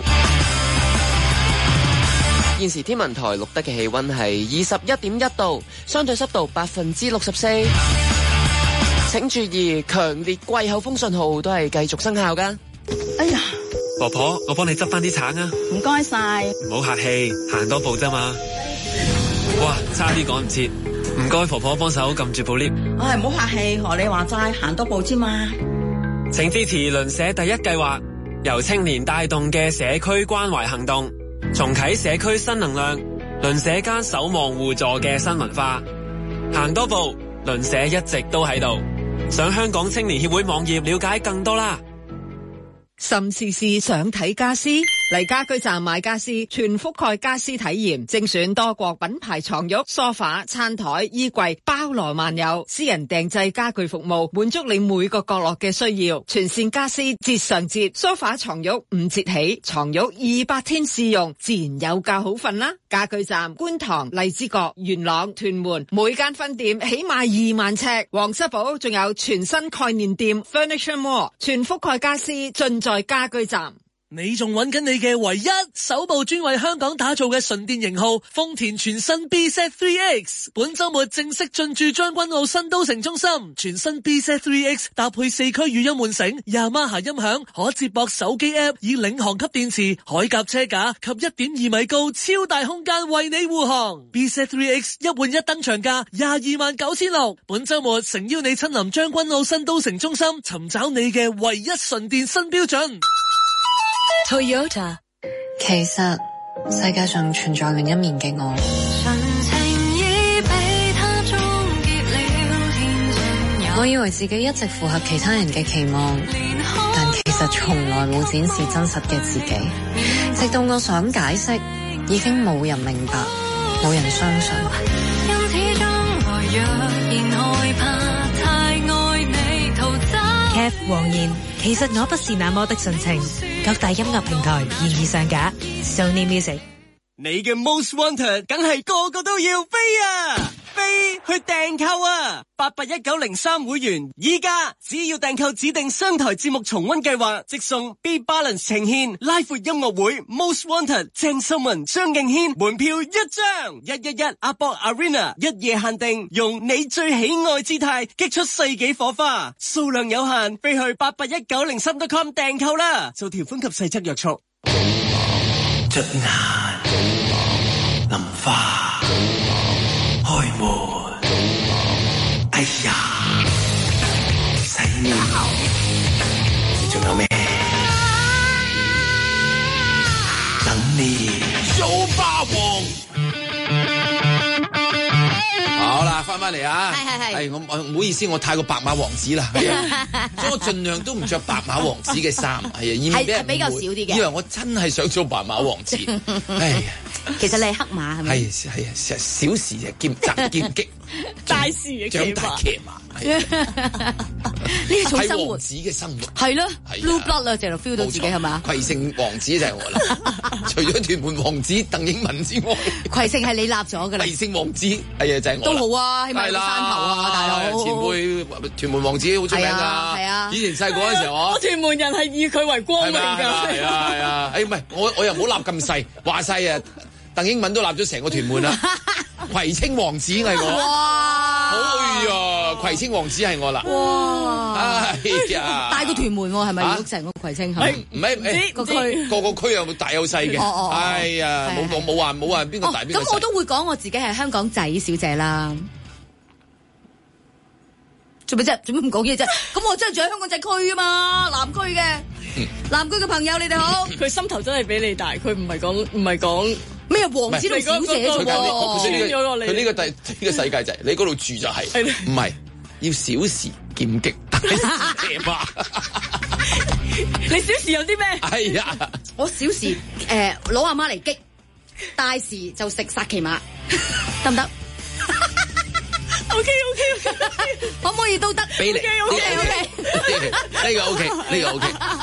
現時天文台錄得嘅氣溫係二十一點一度，相對濕度百分之六十四。請注意，強烈季候風信號都係繼續生效㗎。 哎呀！ 婆婆，我幫你執翻啲橙啊！ 唔該晒， 唔好客氣，行多步啫嘛。哇，差啲趕唔切，唔該婆婆幫手撳住部 lift。 唉，唔好客氣，學你話齋，行多步啫嘛。 請支持鄰舍第一計劃，由青年帶動嘅社區關懷行動，重啟社區新能量，鄰舍間守望互助嘅新文化。行多步，鄰舍一直都喺度。上香港青年協會網頁了解更多啦。 岑時事想睇家私，嚟家居站買家私，全覆蓋家私體驗，精選多國品牌床褥、梳化、餐台、衣櫃，包羅萬有。私人訂製家具服務，滿足你每個角落嘅需要。全線家私折上折，梳化床褥五折起，床褥二百天試用，自然有覺好瞓啦。家居站觀塘、荔枝角、元朗、屯門，每間分店起碼二萬尺。黃室堡仲有全新概念店 Furniture Mall， 全覆蓋家私盡在家居站。 你仲揾緊你嘅唯一首部專為香港打造嘅純電型號豐田全新 B Z 三 X， 本周末正式進駐將軍澳新都城中心。全新 B Z 三 X 搭配四驅語音喚醒、Yamaha 音響，可接駁手機 App， 以領航級電池、鎧甲車架及一點二米高超大空間為你護航。B Z 三 X 一換一登場價廿二萬九千六，本周末誠邀你親臨將軍澳新都城中心，尋找你嘅唯一純電新標準。 Toyota， 其實世界上存在另一面嘅我。我以為自己一直符合其他人嘅期望，但其實從來冇展示真實嘅自己。直到我想解釋，已經冇人明白，冇人相信。 Kev 黃妍，其實我不是那麼的純情。各大音樂平台現已上架 Sony Music。 你嘅 Most Wanted 梗係個個都要飛啊！飛去訂購啊！八八一九零三會員，依家只要訂購指定商台節目重溫計劃，即送 Be Balance 呈獻拉闊音樂會 Most Wanted 鄭秀文張敬軒門票一張，一一一阿博 Arena 一夜限定，用你最喜愛姿態擊出世紀火花，數量有限，飛去八八一九零三 dot com 訂購啦，做條款及細則約束。 捽眼淋花開門，哎呀，洗你仲有咩？等你蘇霸王。好啦，翻返嚟啊！ 係係係， 係我我唔好意思，我太過白馬王子啦，所以我盡量都唔着白馬王子嘅衫，係啊，以免俾人比較少啲嘅。 以為我真係想做白馬王子，哎呀！ 其實你係黑馬係咪？ 係係啊，小時就劍襲劍擊， 大事嘅長大騎馬。 呢一種生活， 王子嘅生活係咯 ，blue blood 啦，淨係 feel 到自己係嘛？ 葵盛王子就係我啦，除咗屯門王子鄧英文之外， 葵盛係你立咗㗎啦。 葵盛王子係啊，就係我。 都好啊，起碼有山頭啊，大佬。 前輩屯門王子好出名㗎，係啊。 以前細個嗰陣時候， 我屯門人係以佢為光榮㗎。 係啊係啊，誒唔係我我又唔好立咁細，話晒啊，鄧英文都立咗成個屯門啦，葵青王子係我。哎呀，葵青王子係我啦！哇，哎呀， 大個屯門係咪？如果成個葵青係唔係唔係個區， 個個區有大有細嘅。哎呀，冇講冇話冇話邊個大邊個細。 咁我都會講我自己係香港仔小姐啦。做咩啫？做咩唔講嘢啫？咁我真係住喺香港仔區啊嘛，南區嘅南區嘅朋友，你哋好。 佢心頭真係比你大，佢唔係講唔係講。 咩王子同小姐啫喎？ 佢呢個第呢個世界就係你嗰度住就係，唔係要小時劍擊大時騎馬。 你小時有啲咩？ 係呀， 我小時誒攞阿媽嚟擊，大時就食薩琪瑪，得唔得？O K O K O K， 可唔可以都得？ 俾你 O K O K， 呢個 O K 呢個 O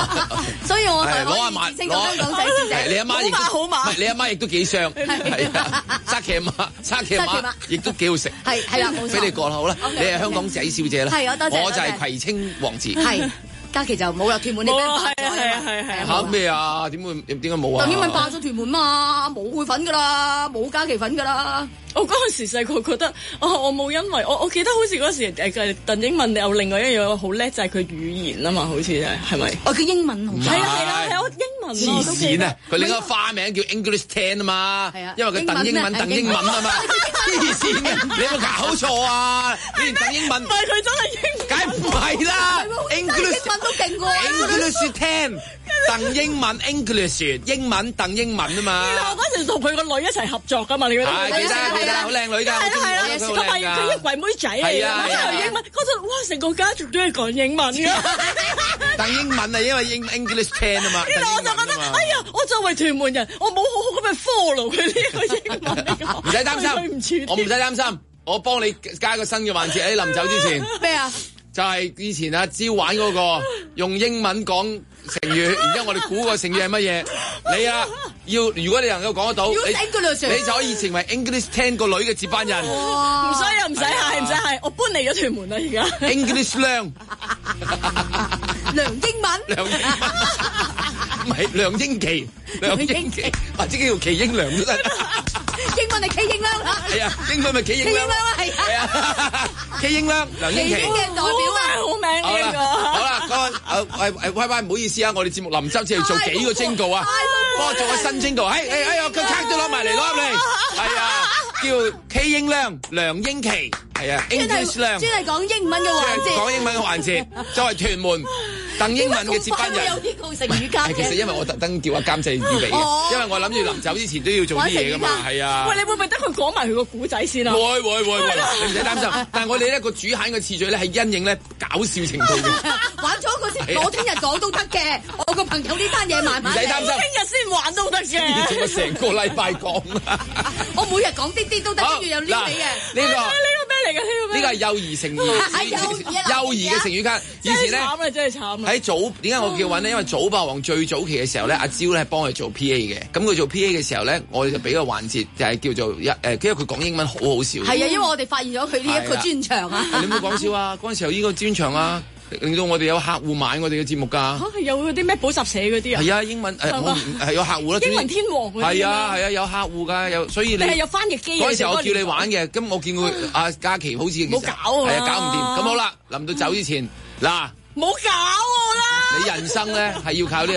K。 所以我係攞阿媽攞香港仔小姐。 你阿媽亦好馬， 唔係你阿媽亦都幾傷，係啊，沙琪瑪沙琪瑪亦都幾好食。 係係啦，冇錯。 俾你講好啦，你係香港仔小姐啦。 係啊，多謝。 我就係葵青王子。 係。假期就冇啦，屯門你俾人霸咗啦。係啊係啊係啊。 嚇咩啊？點會點解冇啊？ 鄧英文霸咗屯門嘛，冇佢份噶啦，冇假期份噶啦。 我嗰陣時細個覺得，哦，我冇因為我我記得好似嗰時誒鄧英文有另外一樣好叻就係佢語言啊嘛，好似係係咪？ 哦，佢英文好。 係啦係啦係，我英文黐線啊！佢另一個花名叫 English Ten 啊嘛，因為佢鄧英文鄧英文啊嘛，黐線嘅，你有冇搞錯啊？你連鄧英文唔係佢真係英文， 梗唔係啦 ，English 英文都勁過 English Ten。鄧英文 English 英文鄧英文啊嘛！ 我嗰時同佢個女一齊合作噶嘛，你記得？ 係記得記得，好靚女㗎， 係啦係啦，同埋佢一櫃妹仔嚟㗎，講英文嗰陣，哇！成個家族都係講英文㗎。 鄧英文啊，因為英 English Ten 啊嘛。 然後我就覺得，哎呀，我作為屯門人，我冇好好咁去 follow 佢呢個英文。 唔使擔心，我唔使擔心，我幫你加個新嘅環節喺臨走之前。 咩啊？ 就係以前阿招玩嗰個用英文講成語，然之後我哋估個成語係乜嘢？你啊，要如果你能夠講得到，你你就可以成為 English Ten 個女嘅接班人。 唔使啊，唔使係，唔使係，我搬嚟咗屯門啦而家。 English 梁梁英文， 梁英文，唔係梁英琪，梁英琪，或者叫祁英良都得。 英文係祁英良啦。 係啊，英文咪祁英良啦。 係啊， 祁英良，梁英琪。 嘅代表啊， 好名呢個。 好啦，各位誒誒誒，威威唔好意思啊，我哋節目臨執只係做幾個徵稿啊，幫我做個新徵稿。哎哎哎呀，個卡都攞埋嚟，攞入嚟。係啊，叫祁英良，梁英琪。係啊 ，English 梁。專係講英文嘅環節。講英文嘅環節，作為屯門鄧英文嘅接班人。 有呢個成語監嘅。 其實因為我特登叫阿監製預備嘅，因為我諗住臨走之前都要做啲嘢噶嘛，係啊。 喂，你會唔會等佢講埋佢個古仔先啊？ 會會會會，你唔使擔心。但係我哋呢個主蟹嘅次序咧係因應咧搞笑程度嘅。 玩咗嗰時，我聽日講都得嘅。我個朋友呢單嘢慢慢。 唔使擔心， 聽日先玩都得嘅。 仲有成個禮拜講。 我每日講啲啲都得，跟住又撩你嘅。 呢個呢個咩嚟㗎？呢個呢個係幼兒成語，幼兒嘅成語卡。以前咧， 慘啊，真係慘啊！ 喺早點解我叫揾咧？因為早霸王最早期嘅時候咧，阿招咧幫佢做 P A 嘅。咁佢做 P A 嘅時候咧，我哋就俾個環節就係叫做一誒，因為佢講英文好好笑。 係啊，因為我哋發現咗佢呢一個專長啊。 你唔好講笑啊！嗰陣時候呢個專長啊，令到我哋有客戶買我哋嘅節目㗎。 嚇，有嗰啲咩補習社嗰啲啊？ 係啊，英文誒係有客戶啦。 英文天王嗰啲。係啊係啊，有客戶㗎，有所以你係有翻譯機。 嗰陣時我叫你玩嘅，咁我見佢阿嘉琪好似冇搞啊， 係啊，搞唔掂。咁好啦，臨到走之前嗱。 冇搞我啦！ 你人生咧係要靠呢個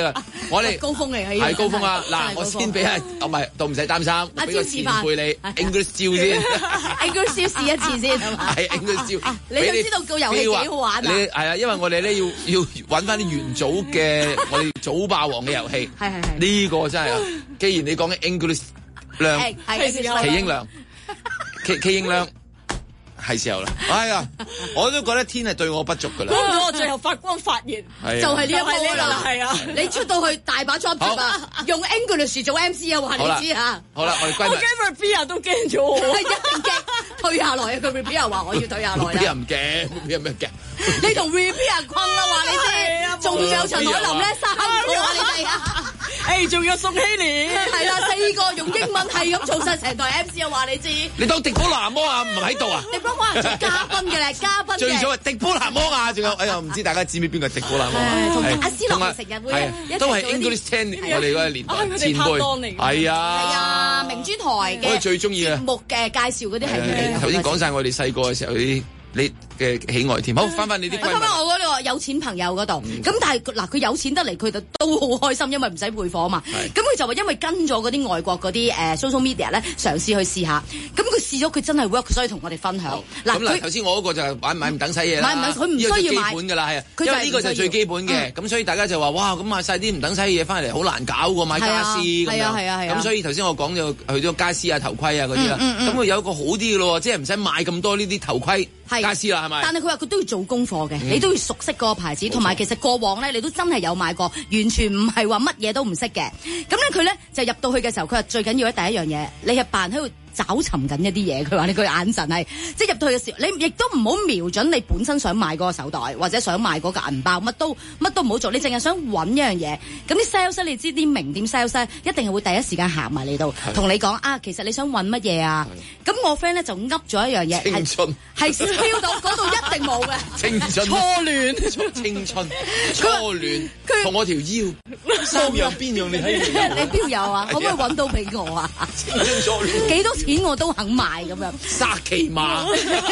我哋高峰嚟嘅， 係高峰啊！嗱，我先俾啊，唔係都唔使擔心， 阿俾個前輩你 English 招先 ，English 招試一次先係嘛？ 係 English 招， 你就知道個遊戲幾好玩啊！ 你係啊，因為我哋咧要要揾翻啲元祖嘅我哋祖霸王嘅遊戲， 係係係呢個真係啊！既然你講緊 English 量，奇英量，奇奇英量。係時候啦，哎呀，我都覺得天係對我不足噶啦。 估唔到我最後發光發熱， 就係呢一波啦， 係啊！ 你出到去大把 job 啊，用 English 做 M C 啊，話你知嚇。 好啦，我哋歸我驚 Rebecca 都驚咗我， 一定驚退下來啊！佢 Rebecca 話我要退下來啦。 邊人唔驚？邊人咩驚？ 你同 Rebecca 困啦，話你知，仲有陳海琳咧三個啊，你哋啊！ 誒，仲有宋希蓮， 係啦，四個用英文係咁做晒成台 M C 啊，話你知。 你當迪寶拿摩亞唔喺度啊？ 迪寶拿摩亞做嘉賓嘅咧，嘉賓嘅。 最早係迪寶拿摩亞，仲有哎呀，唔知大家知唔知邊個係迪寶拿摩亞？ 同阿斯洛成日會都係 English Ten 我哋嗰個年代前輩，係啊， 係啊，明珠台嘅。 我最中意嘅節目嘅介紹嗰啲係佢。 頭先講晒我哋細個嘅時候啲。你嘅喜愛添，好翻翻你啲。 翻翻我嗰個有錢朋友嗰度，咁、嗯、但係嗱佢有錢得嚟，佢就都好開心，因為唔使配貨啊嘛。咁佢就話因為跟咗嗰啲外國嗰啲誒 social media 咧，嘗試去試下，咁佢試咗佢真係 work，所以同我哋分享。嗱咁嗱頭先我嗰個就係買買唔等使嘢啦， 買唔買佢唔需要買。 基本㗎啦，係啊，因為呢個就係最基本嘅，咁、嗯、所以大家就話哇咁買晒啲唔等使嘢翻嚟好難搞喎，買家私咁樣。係啊係啊係啊。咁所以頭先我講就去咗家私啊頭盔啊嗰啲啦，咁佢、嗯嗯嗯、有一個好啲嘅咯，即係唔使買咁多呢啲頭盔。係家私啦，係咪？但係佢話佢都要做功課嘅，嗯、你都要熟悉嗰個牌子，同埋其實過往咧，你都真係有買過，完全唔係話乜嘢都唔識嘅。咁咧佢咧就入到去嘅時候，佢話最緊要咧第一樣嘢，你係扮喺度找尋緊一啲嘢。佢話你個眼神係即係入到去嘅時候，你亦都唔好瞄準你本身想買嗰個手袋或者想買嗰個銀包，乜都乜都唔好做，你淨係想揾一樣嘢。咁啲 sales 你知啲名店 sales 一定係會第一時間行埋嚟度同你講啊，其實你想揾乜嘢啊？咁我 friend 咧就噏咗一樣嘢， 青春係飄到嗰度一定冇嘅。 青春初戀， 青春初戀，同我條腰三樣邊樣你睇？ 你邊有啊？可唔可以揾到俾我啊？ 青春初戀幾多錢我都肯買咁樣。 沙琪瑪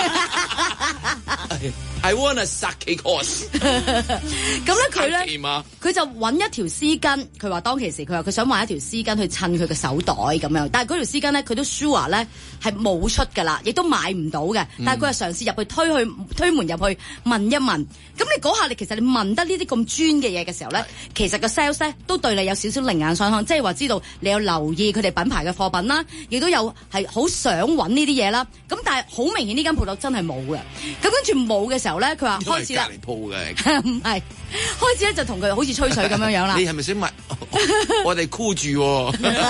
，I want a sake course。 咁咧佢咧，佢就揾一條絲巾。佢話當其時，佢話佢想買一條絲巾去襯佢嘅手袋咁樣。但係嗰條絲巾咧，佢都 sure 咧係冇出㗎啦，亦都買唔到嘅。但係佢係嘗試入去推去推門入去問一問。咁你嗰下你其實你問得呢啲咁專嘅嘢嘅時候咧，其實個 sales 咧都對你有少少另眼相看，即係話知道你有留意佢哋品牌嘅貨品啦，亦都有係好想揾呢啲嘢啦。咁但係好明顯呢間鋪頭真係冇嘅。咁跟住冇嘅時候咧，佢話開始啦， 隔離鋪嘅， 唔係開始咧就同佢好似吹水咁樣樣啦。 你係咪想買？我哋箍住喎，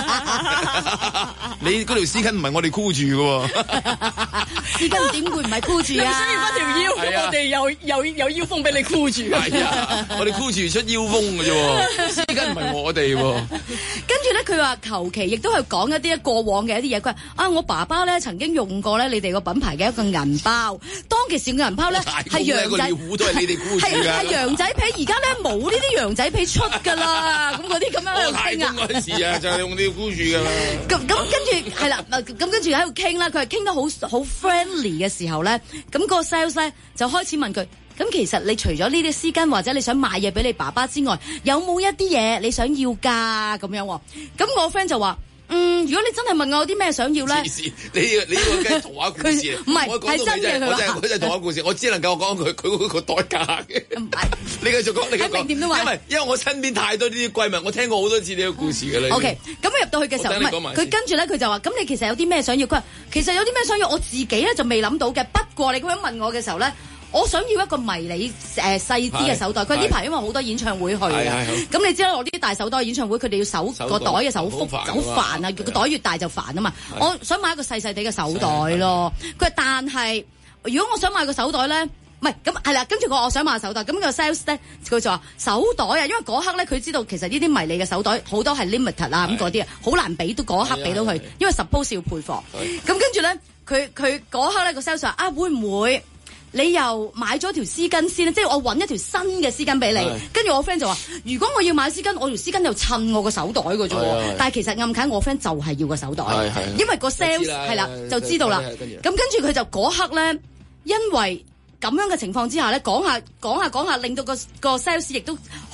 你嗰條絲巾唔係我哋箍住嘅喎， 絲巾點會唔係箍住啊？ 你需要嗰條腰，咁我哋有有有腰封俾你箍住。 係啊，我哋箍住出腰封嘅啫喎，絲巾唔係我哋喎。 跟住咧，佢話求其亦都係講一啲過往嘅一啲嘢。佢話啊，我爸爸咧曾經用過咧你哋個品牌嘅一個銀包，當其時嘅銀包咧係羊仔， 都係你哋箍住㗎。 係羊仔皮，而家咧冇呢啲羊仔皮出㗎啦。咁嗰啲咁樣喺度傾啊。 嗰陣時啊，就係用啲箍住㗎嘛。 咁咁跟住係啦，咁跟住喺度傾啦。佢係傾得好好 friendly 嘅時候咧，咁個 sales 咧就開始問佢。咁其實你除咗呢啲絲巾或者你想買嘢俾你爸爸之外，有冇一啲嘢你想要㗎咁樣？咁我 friend 就話：嗯，如果你真係問我有啲咩想要咧， 你你呢個梗係童話故事， 唔係係真嘅。 我真係我真係童話故事，我只能夠講佢佢嗰個代價嘅。唔係，你繼續講，你繼續講。因為因為我身邊太多呢啲閨蜜，我聽過好多次呢個故事㗎啦。 OK，咁入到去嘅時候，唔係佢跟住咧，佢就話：咁你其實有啲咩想要？佢話其實有啲咩想要，我自己咧就未諗到嘅。不過你咁樣問我嘅時候咧。我想要一個迷你誒細啲嘅手袋，佢呢排因為好多演唱會去啊，咁你知啦，我啲大手袋演唱會佢哋要手個袋嘅時候好複好煩啊，個袋越大就煩啊嘛。我想買一個細細哋嘅手袋咯。佢話但係如果我想買個手袋咧，唔係咁係啦，跟住我我想買手袋，咁個 sales 咧佢就話手袋啊，因為嗰刻咧佢知道其實呢啲迷你嘅手袋好多係 limited 啊咁嗰啲啊，好難俾到嗰刻俾到佢，因為 suppose 要配貨。咁跟住咧，佢佢嗰刻咧個 sales 話啊會唔會？你又買咗條絲巾先，即係我揾一條新嘅絲巾俾你。跟住我 friend 就話：如果我要買絲巾，我條絲巾又襯我個手袋嘅啫。但係其實暗解我 friend 就係要個手袋，因為個 sales 係啦就知道啦。咁跟住佢就嗰刻咧，因為咁樣嘅情況之下咧，講下講下講下，令到個個 sales 亦都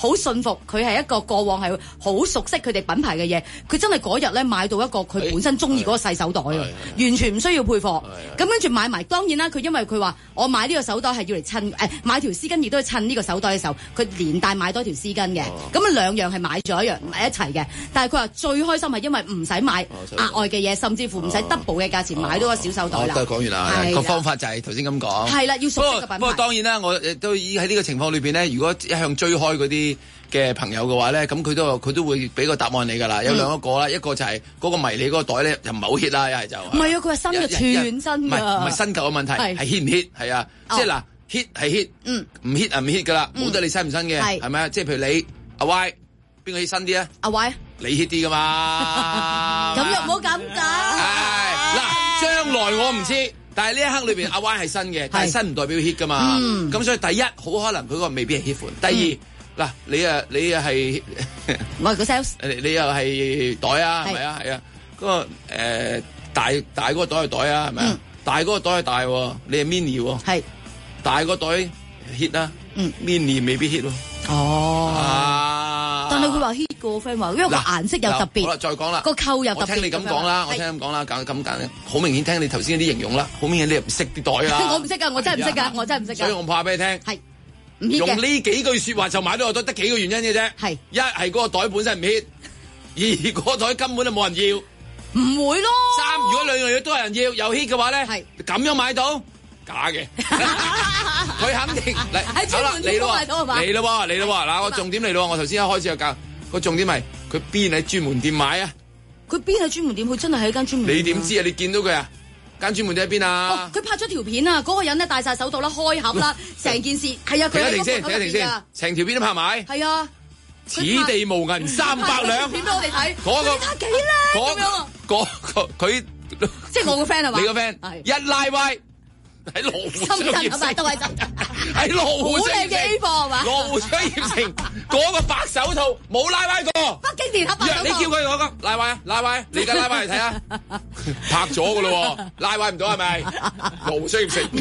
好信服佢係一個過往係好熟悉佢哋品牌嘅嘢，佢真係嗰日咧買到一個佢本身中意嗰個細手袋啊，完全唔需要配貨。咁跟住買埋，當然啦，佢因為佢話我買呢個手袋係要嚟襯誒買條絲巾，亦都係襯呢個手袋嘅時候，佢連帶買多條絲巾嘅。咁啊兩樣係買咗一樣唔係一齊嘅。但係佢話最開心係因為唔使買額外嘅嘢，甚至乎唔使 double 嘅價錢買到個小手袋啦。 都講完啦，個方法就係頭先咁講。係啦，要熟悉嘅品牌。不過當然啦，我都喺呢個情況裏邊咧，如果一向追開嗰啲嘅朋友嘅話咧，咁佢都佢都會俾個答案你㗎啦。有兩個啦，一個就係嗰個迷你嗰個袋咧，又唔係好 hit 啦，一係就唔係啊！佢話新嘅全新㗎，唔係唔係新舊嘅問題，係 hit 唔 hit 係啊？即係嗱 hit 係 hit，嗯，唔 hit 啊唔 hit 㗎啦，冇得你新唔新嘅係咪啊？即係譬如你阿 Y 邊個 hit 新啲啊？阿 Y 你 hit 啲㗎嘛？咁又唔好咁講。係嗱，將來我唔知。但係呢一刻裏邊阿 Y 係新嘅，但係新唔代表 hit 噶嘛。咁、嗯、所以第一好可能佢嗰個未必係 hit 款。第二嗱、嗯，你啊你啊係我係個 sales，你又係袋啊，係咪啊？係啊，嗰、那個誒、呃、大大嗰個袋係袋啊，係咪啊？嗯、大嗰個袋係大喎，你係 mini 喎，係大個袋 hit 啊、嗯、，mini 未必 hit 喎。哦。啊、但係佢話 hit 個 friend 話，因為個顏色又特別。好啦，再講啦。個扣又特別。我聽你咁講啦，我聽咁講啦，咁咁簡，好明顯聽你頭先啲形容啦，好明顯你又唔識啲袋啦。我唔識噶，我真係唔識噶，我真係唔識噶。所以我怕俾你聽。係。用呢幾句說話就買到個袋，得幾個原因嘅啫。係。一係嗰個袋本身唔 hit，二嗰個袋根本就冇人要。唔會咯。三，如果兩樣嘢都係人要，又 hit 嘅話咧，係咁樣買到。假嘅，佢肯定嚟，好啦，嚟咯，嚟咯，嚟咯，嗱，我重點嚟咯，我頭先一開始就教個重點係佢邊喺專門店買啊？佢邊喺專門店？佢真係喺間專門店。你點知啊？你見到佢啊？間專門店喺邊啊？哦，佢拍咗條片啊！嗰個人咧戴晒手套啦，開盒啦，成件事係啊！佢停一停先，停一停先，成條片都拍埋。係啊！此地無銀三百兩。片俾我哋睇。嗰個幾靚？嗰個佢即係我個 friend 係嘛？你個 friend 一拉歪。喺羅湖商業城，喺羅湖商業城，羅湖商業城嗰個白手套冇拉歪過，北京電盒白手套，你叫佢嗰個拉歪啊，拉歪，你而家拉歪嚟睇下，拍咗噶咯，拉歪唔到係咪？羅湖商業城，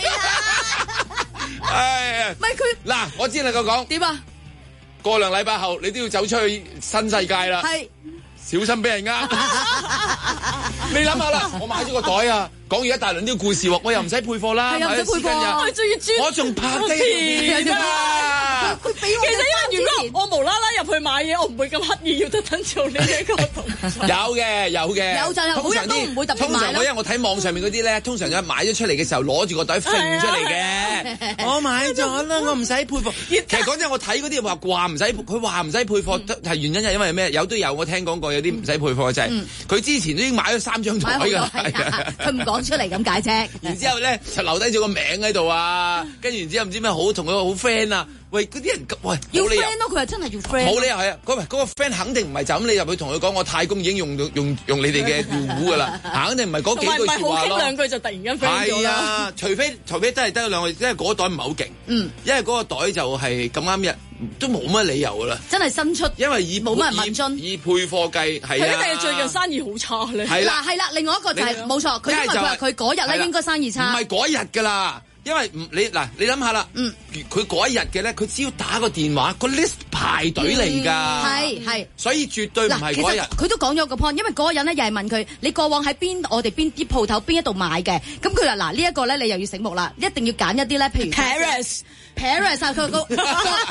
哎，唔係佢嗱，我知你個講點啊？過兩禮拜後，你都要走出去新世界啦，係小心俾人呃。你諗下啦，我買咗個袋啊。講完一大輪呢個故事喎，我又唔使配貨啦，係啊，唔使配貨，我仲要專，我仲拍低啊！佢俾我，其實因為如果我無啦啦入去買嘢，我唔會咁刻意要特登做呢一個動作。有嘅，有嘅，有就係好人都唔會特別買咯。通常我因為我睇網上面嗰啲咧，通常就買咗出嚟嘅時候攞住個袋揈出嚟嘅。我買咗啦，我唔使配貨。其實講真，我睇嗰啲話話唔使，佢話唔使配貨，係原因係因為咩？有都有，我聽講過有啲唔使配貨嘅就係佢之前都已經買咗三張台㗎，佢唔講出嚟咁解啫，然之後咧就留低咗個名喺度啊，跟住然之後唔知咩好同佢好 friend 啊，喂嗰啲人喂要 friend 咯，佢係真係要 friend，冇理由係啊，嗰嗰個 friend 肯定唔係就咁你入去同佢講我太公已經用到用用你哋嘅尿壺噶啦，肯定唔係嗰幾句説話咯，兩句就突然間 friend 咗啦，係啊，除非除非真係得兩個，因為嗰袋唔係好勁，嗯，因為嗰個袋就係咁啱日。都冇乜理由噶啦，真係新出，因為以冇乜人問津，以配貨計係啊，係啊，最近生意好差咧。係啦，係啦，另外一個就係冇錯，佢因為佢話佢嗰日咧應該生意差，唔係嗰日噶啦，因為唔你嗱你諗下啦，嗯，佢嗰一日嘅咧，佢只要打個電話，個 list 排隊嚟噶，係係，所以絕對唔係嗰日。佢都講咗個 point，因為嗰個人咧又係問佢，你過往喺邊我哋邊啲鋪頭邊一度買嘅，咁佢話嗱呢一個咧你又要醒目啦，一定要揀一啲咧，譬如 Paris。Paris 啊，佢個個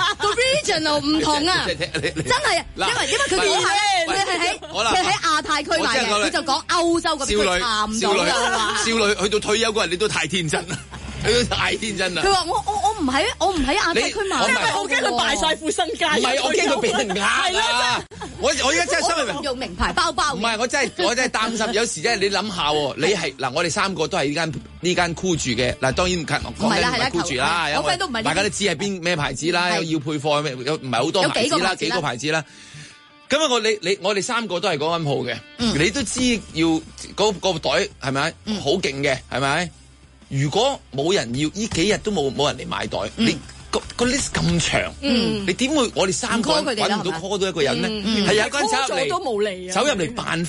regional 唔同啊，真係，因為因為佢嗰下咧，佢係喺佢喺亞太區買嘅，佢就講歐洲嗰邊佢查唔到啦。少女去到退休嗰日，你都太天真啦，你都太天真啦。佢話我我我唔喺我唔喺亞太區買，因為我驚佢敗晒副身家。唔係，我驚佢俾人呃啊！我我而家真係心裏面用名牌包包。唔係，我真係我真係擔心，有時真係你諗下喎，你係嗱，我哋三個都係呢間呢間箍住嘅嗱，當然唔係講緊唔係箍住啦，因為大家都知係邊咩牌子啦，要配貨咩，有唔係好多牌子啦，幾個牌子啦。咁啊，我你你我哋三個都係嗰間鋪嘅，你都知要嗰個袋係咪好勁嘅係咪？如果冇人要，呢幾日都冇冇人嚟買袋，你個個 list 咁長，你點會我哋三個揾唔到 call 到一個人咧？係有一個人走入嚟都冇嚟，走入嚟扮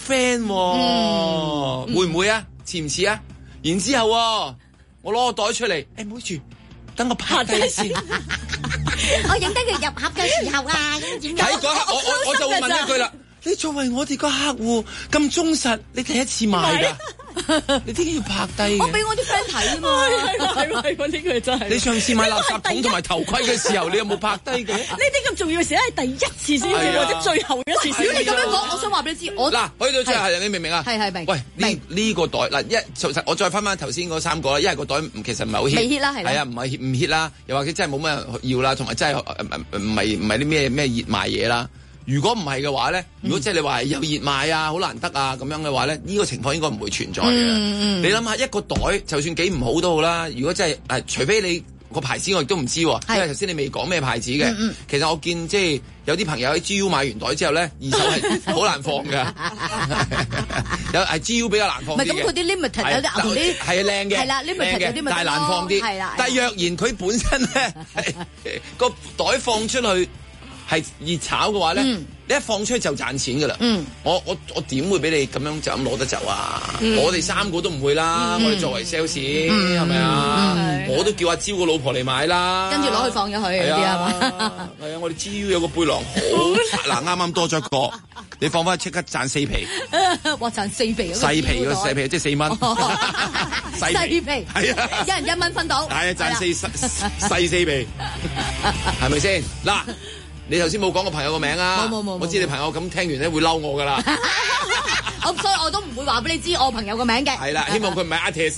friend，會唔會啊？似唔似啊？然之後我攞個袋出嚟，誒，唔好住。 等我拍低先。 我影低佢入盒嘅時候啊，點解？ 喺嗰刻，我我我就會問一句啦。你作為我哋個客戶咁忠實，你第一次買㗎？你點解要拍低嘅？ 我俾我啲 friend 睇啊嘛， 係係係，呢個真係。 你上次買垃圾桶同埋頭盔嘅時候，你有冇拍低嘅？呢啲咁重要嘅事係第一次先至，或者最後一次。 如果你咁樣講，我想話俾你知，我嗱去到最後係你明唔明啊？係係明。喂，呢呢個袋嗱一，其實我再翻翻頭先嗰三個啦，因為個袋其實唔係好 hit， 未 hit 啦係。係啊，唔係唔 hit 啦，又或者真係冇乜人要啦，同埋真係唔唔係唔係啲咩咩熱賣嘢啦。如果唔係嘅話咧，如果即係你話有熱賣啊，好難得啊咁樣嘅話咧，呢、這個情況應該唔會存在嘅。嗯嗯、你諗下一個袋，就算幾唔好都好啦。如果真係誒，除非你個牌子我亦都唔知，因為頭先你未講咩牌子嘅。嗯嗯、其實我見即係有啲朋友喺 G U 買完袋之後咧，二手係好難放㗎。有係 G U 比較難放啲嘅。唔係咁，佢啲 limited 有啲牛啲係靚嘅，係啦 limited 有啲咪但係難放啲。係啦。但係若然佢本身咧個袋放出去。係熱炒嘅話咧，嗯、你一放出去就賺錢噶啦、嗯。我我我點會俾你咁樣就咁攞得走啊？嗯、我哋三個都唔會啦。嗯、我哋作為 sales 係咪啊？嗯、我都叫阿招個老婆嚟買啦。跟住攞去放咗佢嗰啲係嘛？係啊，我哋 G U 有個背囊好嗱，啱啱多咗一個，你放翻去即刻賺四皮。哇！賺四皮細皮個細皮即係四蚊。細皮係啊，一人一蚊分到。係啊，賺四細細四皮，係咪先嗱？你頭先冇講個朋友個名啊？冇冇冇，我知你朋友咁聽完咧會嬲我噶啦。我所以我都唔會話俾你知我朋友個名嘅。係啦，希望佢唔係 artist。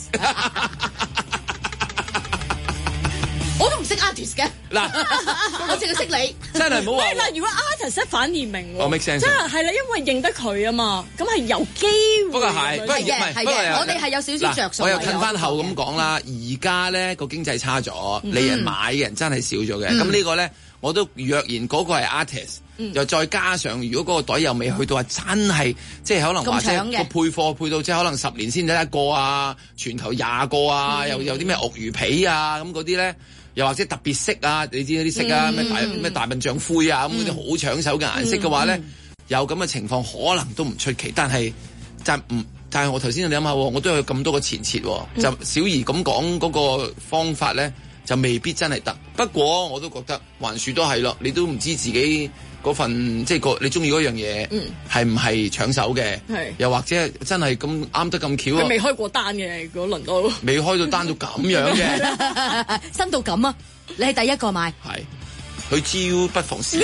我都唔識 artist 嘅。嗱，我淨係識你。真係唔好話。嗱，如果 artist 反而明。我 make sense。真係係啦，因為認得佢啊嘛，咁係有機會。不過係，不過唔係，不過我哋係有少少着數。我又褪翻後咁講啦，而家咧個經濟差咗，你人買嘅人真係少咗嘅。咁呢個咧。我都若然嗰個係 artist，嗯、又再加上如果嗰個袋又未去到話真係，即係可能或者個配貨配到即係可能十年先得一個啊，全球廿個啊，嗯、又有啲咩鱷魚皮啊咁嗰啲咧，又或者特別色啊，你知嗰啲色啊，咩、嗯、大咩大笨象灰啊咁嗰啲好搶手嘅顏色嘅話咧，嗯嗯、有咁嘅情況可能都唔出奇，但係就唔，但係我頭先你諗下，我都有咁多個前設，嗯、就小儀咁講嗰個方法咧。就未必真係得，不過我都覺得橫豎都係咯，你都唔知自己嗰份即係個你中意嗰樣嘢係唔係搶手嘅，嗯、又或者真係咁啱得咁巧啊！佢未開過單嘅嗰輪都未開到單到咁樣嘅，新到咁啊！你係第一個買係。佢 G U 不妨試，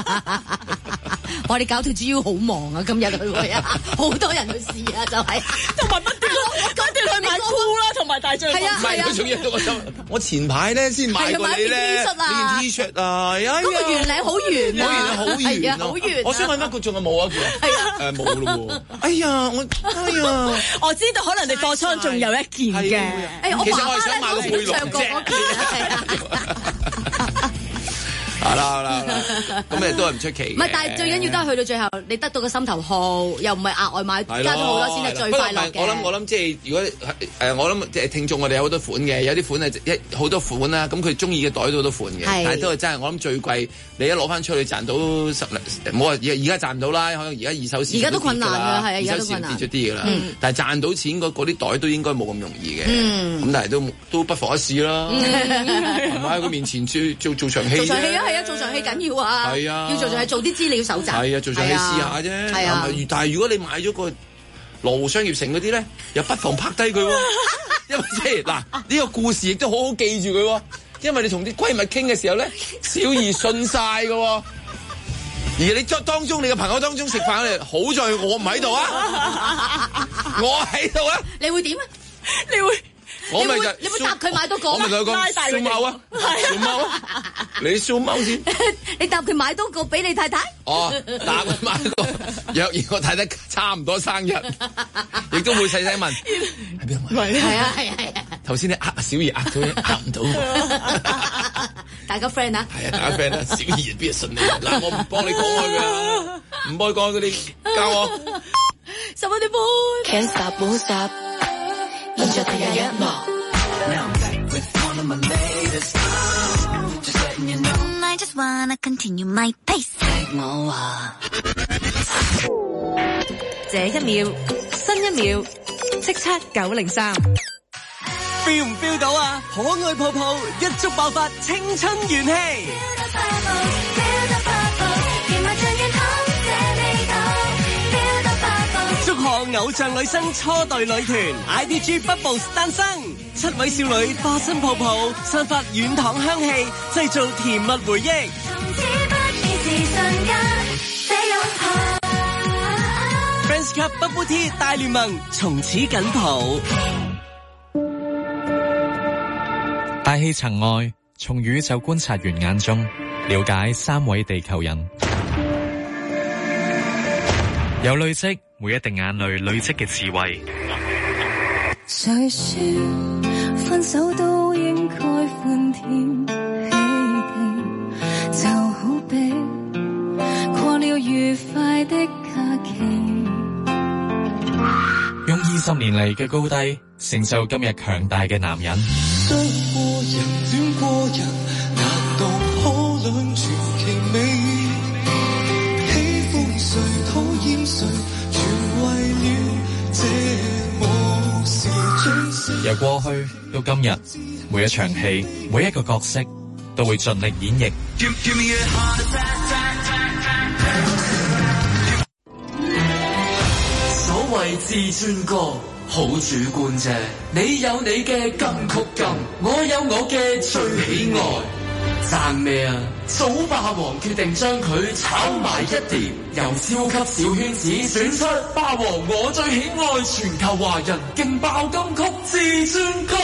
我哋搞條 G U 好忙啊！今日佢會啊，好多人去試啊，就係同埋不斷不斷去買褲啦，同埋大象。係啊係啊，仲要我我前排咧先買過你咧呢件 T 恤啊，嗰個圓領好圓啊，好圓啊，好圓。我想問翻佢仲有冇啊？係啊，誒冇咯喎。哎呀，我哎呀，我知道可能你貨倉仲有一件嘅。哎，我爸爸咧好似唱過嗰件啊。好啦好啦，咁你都係唔出奇。唔係，但係最緊要都係去到最後，你得到個心頭好，又唔係額外買加咗好多先係最快樂嘅。我諗我諗即係如果誒，我諗即係聽眾，我哋有好多款嘅，有啲款係一好多款啦。咁佢中意嘅袋都好多款嘅，但係都係真係我諗最貴。你一攞翻出去賺到十零，冇話而而家賺唔到啦，可能而家二手市而家都困難㗎，係啊，而家都困難跌咗啲㗎啦。但係賺到錢嗰啲袋都應該冇咁容易嘅。咁但係都都不妨一試啦，喺佢面前做做做場戲。做場戲啊！係啊，做場戲緊要啊！係啊，要做場戲做啲資料搜集。係啊，做場戲試下啫。係啊，但係如果你買咗個羅湖商業城嗰啲咧，又不妨拍低佢喎。因為即係嗱，呢個故事亦都好好記住佢喎。因為你同啲閨蜜傾嘅時候咧，小儀信晒㗎喎。而你當當中，你嘅朋友當中食飯咧，好在我唔喺度啊，我喺度啊。你會點啊？你會？我咪就你會答佢買多個，我咪同佢講燒貓啊，燒貓啊，你燒貓先。你答佢買多個俾你太太。哦，答佢買個，若然我太太差唔多生日，亦都會細聲問喺邊度買。係啊係啊係啊。頭先你呃小儀呃到，呃唔到。大家 friend 啊。係啊，大家 friend 啊，小儀邊係信你？嗱，我唔幫你講開㗎，唔幫你講嗰啲教我。十一點半。Can't stop, won't stop. 現在第日約莫 Now I'm back with one of my latest songs Just letting you know I just wanna continue my pace 我話這一秒新一秒叱咤九零三 feel 唔 feel 到啊？可愛泡泡一觸爆發青春元氣。祝賀偶像女生初代女團 I D G Bubbles 誕生，七位少女化身泡泡，散發軟糖香氣，製造甜蜜回憶。Friends Cup Bubble Tea 大聯盟從此緊抱。 大氣層外，從宇宙觀察員眼中了解三位地球人，有累積每一滴眼淚累積嘅智慧。 誰說分手都應該歡天喜地，就好比過了愉快的假期。 用二十年嚟嘅高低，成就今日強大嘅男人。 傷過人，戀過人，難道可兩全其美？喜歡誰，討厭誰，全為了這幕是最深。 由過去到今日，每一場戲，每一個角色，都會盡力演繹。 所謂至尊歌，好主觀啫。你有你嘅金曲金，我有我嘅最喜愛。爭咩啊？早霸王決定將佢炒埋一碟，由超級小圈子選出霸王我最喜愛，全球華人勁爆金曲至尊歌。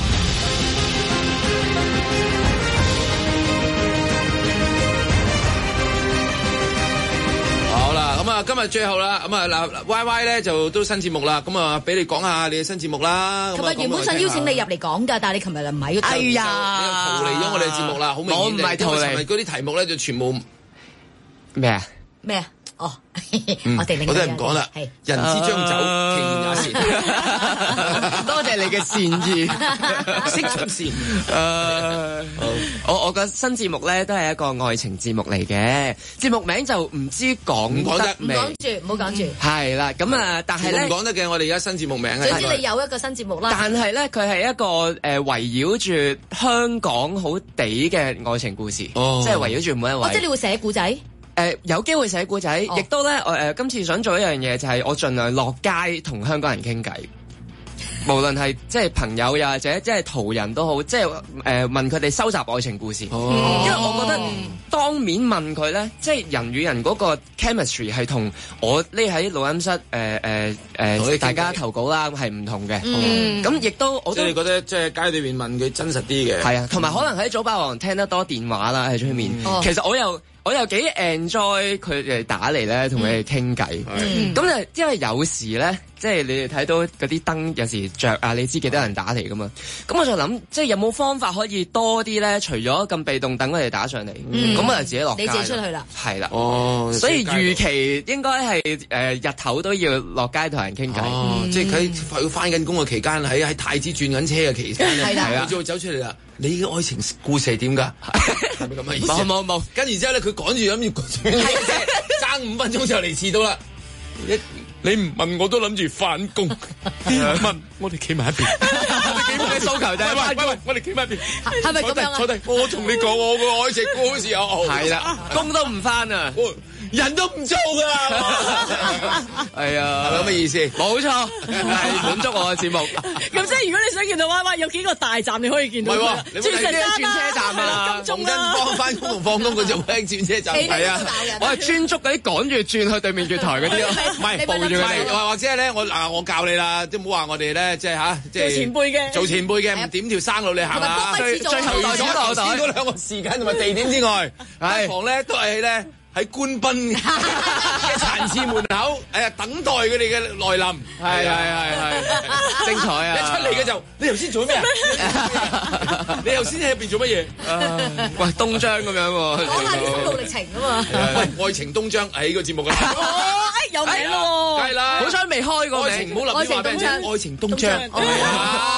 好啦，咁啊，今日最後啦，咁啊嗱 ，Y Y 咧就都新節目啦，咁啊，俾你講下你嘅新節目啦。 琴日原本想邀請你入嚟講㗎，但係你琴日就唔喺。哎呀， 你又逃離咗我哋嘅節目啦，好明顯。 我唔係逃離， 因為嗰啲題目咧就全部咩啊？ 咩啊？哦， 嗯、 我哋我都係唔講啦。人之將酒，其言也善。 多謝你嘅善意， 識出善。 誒，我我個新節目咧都係一個愛情節目嚟嘅，節目名就唔知講得未？ 唔講住，唔好講住。 係啦，咁啊，但係咧唔講得嘅，我哋而家新節目名啊。 總之你有一個新節目啦。 但係咧，佢係一個誒圍繞住香港好地嘅愛情故事， 哦、 即係圍繞住每一位。 哦、即係你會寫故仔。 誒、呃、有機會寫故仔，亦、哦、都咧，我、呃、誒今次想做一樣嘢，就係我盡量落街同香港人傾偈，無論係即係朋友又或者即係途人都好，即係誒、呃、問佢哋收集愛情故事， 哦、 因為我覺得當面問佢咧，即係人與人嗰個 chemistry 係同我匿喺錄音室誒誒誒大家投稿啦，係唔同嘅。咁亦、嗯、都我都即係覺得即係街裏面問佢真實啲嘅。 係啊，同埋可能喺早霸王聽得多電話啦喺出面，嗯、其實我又。我又幾 enjoy 佢哋打嚟咧，同佢哋傾偈。咁就、嗯、因為有時咧，即係你哋睇到嗰啲燈有時着啊，你知幾多人打嚟噶嘛？咁我就諗，即係有冇方法可以多啲咧？除咗咁被動等佢哋打上嚟，咁、嗯、我就自己落街。 你自己出去啦。 係啦。 哦。 所以預期應該係誒、呃、日頭都要落街同人傾偈。 哦。嗯、即係佢要翻緊工嘅期間，喺喺太子轉緊車嘅期間，係啦，佢就會走出嚟啦。你嘅愛情故事係點㗎？係咪咁嘅意思？ 冇冇冇。 跟住之後咧，佢趕住諗住爭五分鐘就嚟遲到啦。一你唔問我都諗住返工，你問我哋企埋一邊。我哋訴求就係喂喂喂，我哋企埋一邊。 係咪咁樣啊？ 坐低，我同你講我個愛情故事啊！ 係啦，工都唔返啊！ 人都唔做㗎，係啊，係咪咁嘅意思？ 冇錯，係滿足我嘅節目。 咁即係如果你想見到 Y Y 有幾個大站，你可以見到。 係喎，你轉車站啊，金鐘啊，幫翻工同放工佢就喺轉車站。係啊， 我係專捉嗰啲趕住轉去對面月台嗰啲咯，唔係報住佢哋。 或或者咧，我嗱我教你啦，即係唔好話我哋咧，即係嚇，即係做前輩嘅， 做前輩嘅唔點條生路你行啦。 最最後代咗頭先嗰兩個時間同埋地點之外，係房咧都係咧。喺官賓嘅殘廁門口，哎呀，等待佢哋嘅來臨，係係係係，精彩啊！一出嚟嘅就，你頭先做咩啊？你頭先喺入邊做乜嘢？ 喂，東張咁樣喎， 講下啲心路歷程啊嘛。 喂，愛情東張係呢個節目啦。 哦，哎，有名咯， 梗係啦， 好彩未開過名， 愛情唔好立亂話俾人聽。愛情東張， 東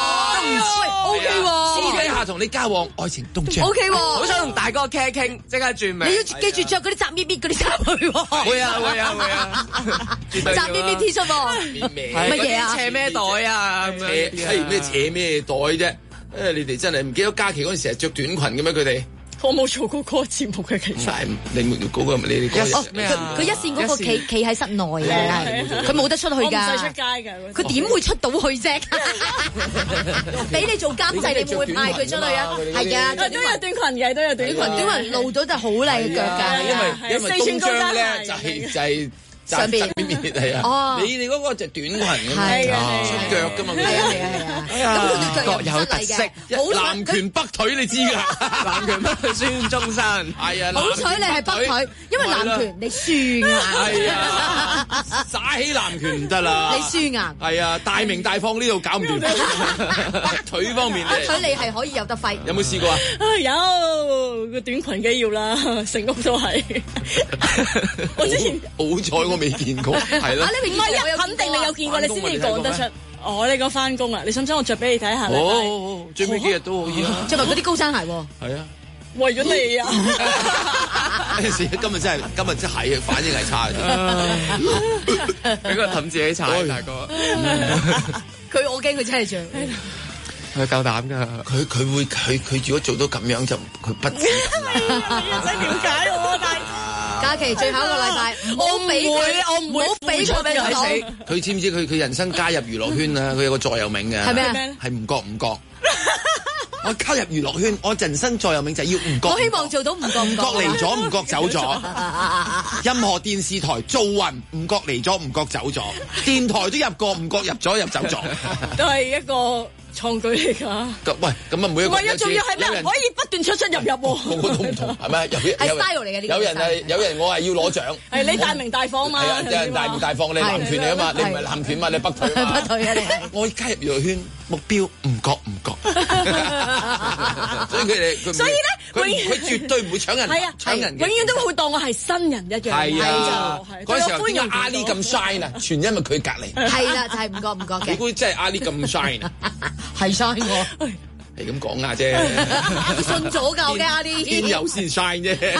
O K 喎， 私底下同你交往愛情動作 O K 喎， 好想同大哥傾傾，即刻轉名。 你要記住着嗰啲雜咪咪嗰啲衫去喎。 會啊會啊會啊， 雜咪咪 T 恤喎，乜嘢啊？ 斜咩袋啊？ 扯係咩扯咩袋啫？誒，你哋真係唔記得假期嗰陣時係着短裙嘅咩？佢哋我冇做過嗰個節目嘅，其實你嗰個你哋嗰個咩啊？佢一線嗰個企企喺室內嘅，佢冇得出去㗎， 我唔使出街㗎。 佢點會出到去啫？俾你做監製，你會派佢出去啊？係啊， 都有短裙嘅，都有短裙， 短裙露到就好靚嘅腳㗎。 因為因為東張咧就係就係。 上邊係啊，你哋嗰個就短裙咁樣出腳㗎嘛， 係啊係啊係啊，咁佢對腳各有特色， 南拳北腿你知㗎， 南拳北腿孫中山， 係啊， 好彩你係北腿，因為南拳你輸硬， 係啊，耍起南拳唔得啦， 你輸硬， 係啊，大明大放呢度搞唔掂，北腿方面北腿你係可以有得揮， 有冇試過啊？ 有個短裙機要啦，成屋都係，我之前好彩我。未見過，係咯。 唔係啊，肯定你有見過，你先至講得出。哦，你講翻工啊？你想唔想我着俾你睇下？ 哦，最尾幾日都可以啊。 着埋嗰啲高踭鞋喎。 係啊。 為咗你啊！ 今日真係，今日真係反應係差嘅。 俾個氹自己踩，大哥。 佢我驚佢真係着。 佢夠膽㗎。 佢佢會佢佢如果做到咁樣就佢不止。 唔使了解我，但係。 假期最後一個禮拜，我唔會，我唔會俾佢俾佢死。 佢知唔知佢佢人生加入娛樂圈啊？佢有個座右銘嘅， 係咩？ 係唔覺唔覺。我加入娛樂圈，我人生座右銘就係要唔覺。 我希望做到唔覺唔覺。 唔覺嚟咗，唔覺走咗。任何電視台做運，唔覺嚟咗，唔覺走咗。電台都入過，唔覺入咗，入走咗。 都係一個。創舉嚟㗎， 喂，咁啊每一個唔係啊，仲要係咩？可以不斷出出入入喎， 個個都唔同，係咪？有係 style 嚟嘅呢個。 有人係有人我係要攞獎， 係你大名大放嘛？ 係啊，有人大名大放，你南拳嚟啊嘛，你唔係南拳嘛，你北腿嘛。 北腿啊你係。 我加入娛樂圈目標唔覺唔覺，所以佢哋所以咧， 佢佢絕對唔會搶人， 係啊， 搶人， 永遠都會當我係新人一樣。 係啊，嗰時候歡迎阿 Ali 咁 shine 啊，全因為佢隔離。 係啦，就係唔覺唔覺嘅。 你估真係阿 Ali 咁 shine 啊？ 係 shine 喎。 係咁講下啫， 信咗㗎我嘅阿 Ali， 天佑先 shine 啫。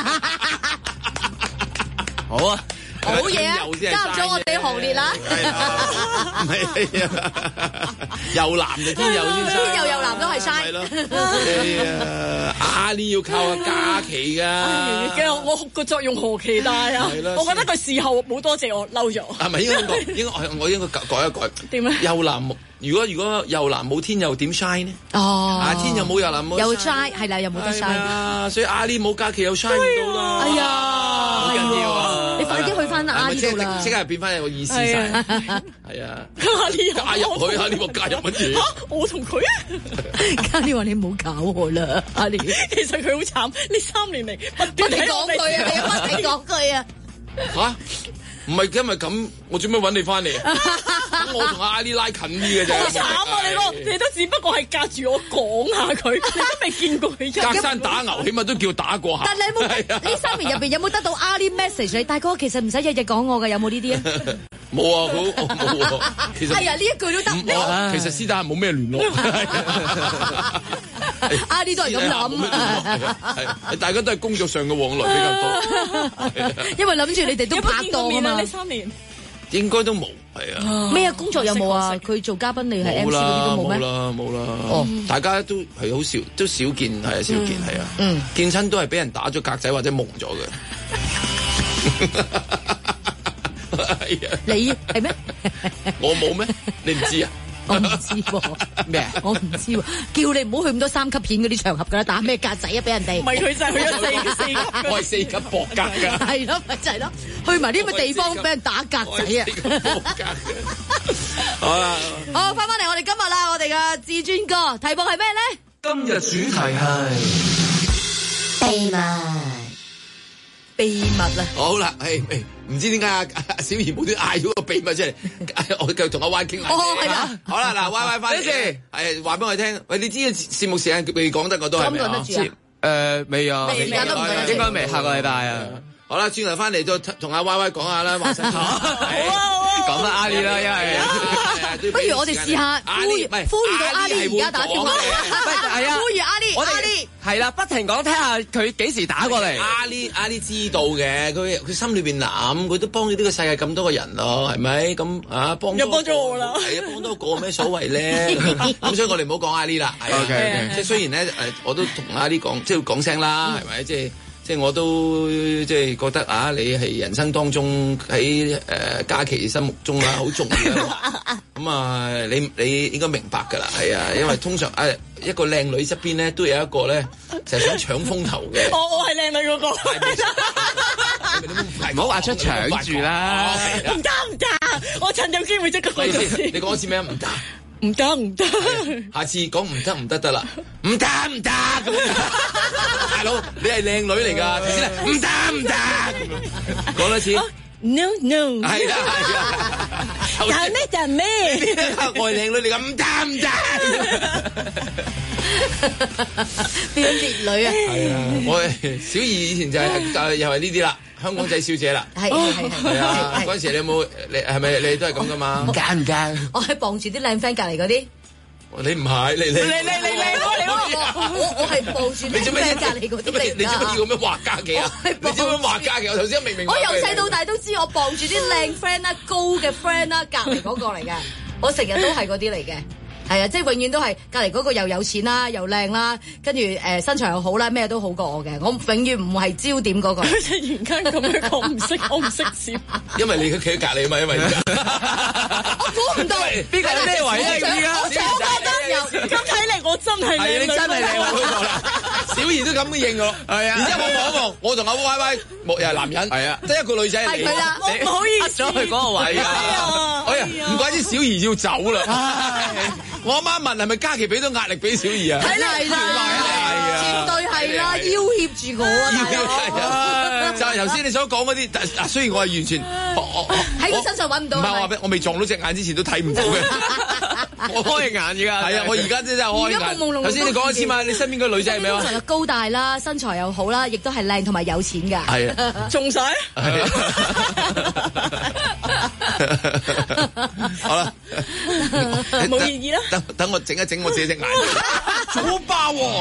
好啊。 好嘢啊！加入咗我哋行列啦， 唔係啊，又男就天佑先生， 天佑又男都係嘥。 係咯，啊，阿里要靠假期㗎， 我個作用何其大啊！我覺得佢事後冇多謝我，嬲咗。 係咪應該講？應該我應該改一改。 點咧？ 又男如果如果又男冇天佑點 shine 呢？ 哦， 啊天又冇又男冇， 又 shine 係啦，又冇得 shine。 啊，所以阿里冇假期又 shine 唔到啦。 哎呀， 好緊要啊！ 你快啲去翻阿里度啦！ 即刻變翻有個意思晒，係啊！阿里加入佢，阿里話加入乜嘢？ 我同佢啊！ 阿里話你唔好搞我啦，阿里。 其實佢好慘，呢三年嚟不停講句啊，你不停講句啊！ 嚇！唔係因為咁，我做咩揾你翻嚟啊？咁我同阿阿 Ali 拉近啲嘅啫。 好慘啊！你個你都只不過係隔住我講下佢，你都未見過佢。 隔山打牛，起碼都叫打過下。 但你有冇呢三年入邊有冇得到阿 Ali message 你？大哥其實唔使日日講我㗎，有冇呢啲啊？ 冇啊，好冇啊。其實係啊，呢一句都得。 其實私底下冇咩聯絡。 阿 Ali 都係咁諗。 係大家都係工作上嘅往來比較多。 因為諗住你哋都拍檔啊嘛。 呢三年應該都冇，係啊。 咩啊？工作有冇啊？佢做嘉賓你係 M C 嗰啲都冇咩？ 冇啦，冇啦。哦，大家都係好少，都少見，係啊，少見，係啊。 嗯， 見親都係俾人打咗格仔或者蒙咗嘅。係啊。 你係咩？ 我冇咩？你唔知啊？ 我唔知喎。 咩啊？ 我唔知喎。叫你唔好去咁多三級片嗰啲場合㗎啦，打咩格仔啊？俾人哋。 唔係佢就係去咗四四級。 我係四級博格㗎。 係咯，咪就係咯。去埋呢個地方俾人打格仔啊！ 好啦， 好翻返嚟，我哋今日啦，我哋嘅至尊歌題目係咩咧？ 今日主題係秘密，秘密啊！ 好啦，誒誒，唔知點解阿阿小儀冇端嗌咗個秘密出嚟，我繼續同阿 Y 傾下。 哦，係啊， 好啦，嗱 Y Y 翻嚟，係話俾我哋聽。喂，你知嘅節目時間未講得，我都係未啊？ 誒，未啊， 未啊，都唔係， 應該未，下個禮拜啊。 好啦，轉頭翻嚟再同阿 Y Y 講下啦，話聲。好啊， 講翻阿里啦，因為不如我哋試下呼籲呼籲到阿 Lee 而家打電話嚟， 係啊， 呼籲阿 Lee，阿 Lee 係啦，不停講睇下佢幾時打過嚟。 阿 Lee 阿 Lee 知道嘅，佢佢心裏邊諗，佢都幫咗呢個世界咁多個人咯，係咪？咁啊幫又幫咗我啦， 係啊，幫多個咩所謂咧？咁所以我哋唔好講阿 Lee 啦。OK，即係雖然咧誒，我都同阿 Lee 講，即係講聲啦，係咪？即係。即係我都即係覺得啊，你係人生當中喺誒、呃、嘉琪心目中啊好重要咁、嗯、啊，你你應該明白㗎啦，係啊，因為通常啊一個靚女側邊咧都有一個咧就係、是、想搶風頭嘅。 我我係靚女嗰、那個，唔好話出搶住啦， 唔得唔得，我趁有機會即刻講咗先。 你講一次咩？唔得。 唔得唔得， 下次講唔得唔得得啦，唔得唔得咁，大佬你係靚女嚟㗎，頭先咧唔得唔得，講多次 ，no no， 係啦係啦， 但咩但咩， 我係靚女嚟㗎，唔得唔得， 變咗烈女啊， 係啊，我小儀以前就係就係又係呢啲啦。香港仔小姐啦， 係係係啊！嗰陣時你有冇你係咪你都係咁噶嘛？ 唔奸唔奸？ 我係傍住啲靚 friend 隔離嗰啲。 你唔係你你你你你你我我我係傍住啲 friend 隔離嗰啲嚟㗎。 你做乜要咁樣畫家嘅啊？你做乜樣畫家嘅？我頭先明明我由細到大都知我傍住啲靚 friend 啦、高嘅 friend 啦，隔離嗰個嚟嘅。我成日都係嗰啲嚟嘅。係啊，即係永遠都係隔離嗰個又有錢啦，又靚啦，跟住誒身材又好啦，咩都好過我嘅。我永遠唔係焦點嗰個。 突然間咁樣，我唔識，我唔識笑。 因為你企喺隔離嘛，因為我估唔到邊個係咩位啊？ 我覺得有。 咁睇嚟我真係靚女。 你真係靚喎！小儀都咁嘅認我，係啊。然之後我望一望，我同阿 Y Y 又係男人，係啊，得一個女仔嚟。 係佢啦， 唔好意思， 咗去嗰個位啊！哎呀，唔怪之小儀要走啦。我阿媽問係咪嘉琪俾到壓力俾小儀啊？ 係啦係啦，絕對係啦，要挾住我啊！ 就係頭先你所講嗰啲，嗱雖然我係完全喺佢身上揾唔到， 唔係我話俾我未撞到隻眼之前都睇唔到嘅，我開眼而家，係啊，我而家真係開眼。頭先你講一次嘛，你身邊個女仔係咩啊？ 又高大啦，身材又好啦，亦都係靚同埋有錢㗎。 係啊， 仲使？ 好啦， 冇意義啦。 等等我整一整我自己隻眼。早霸王。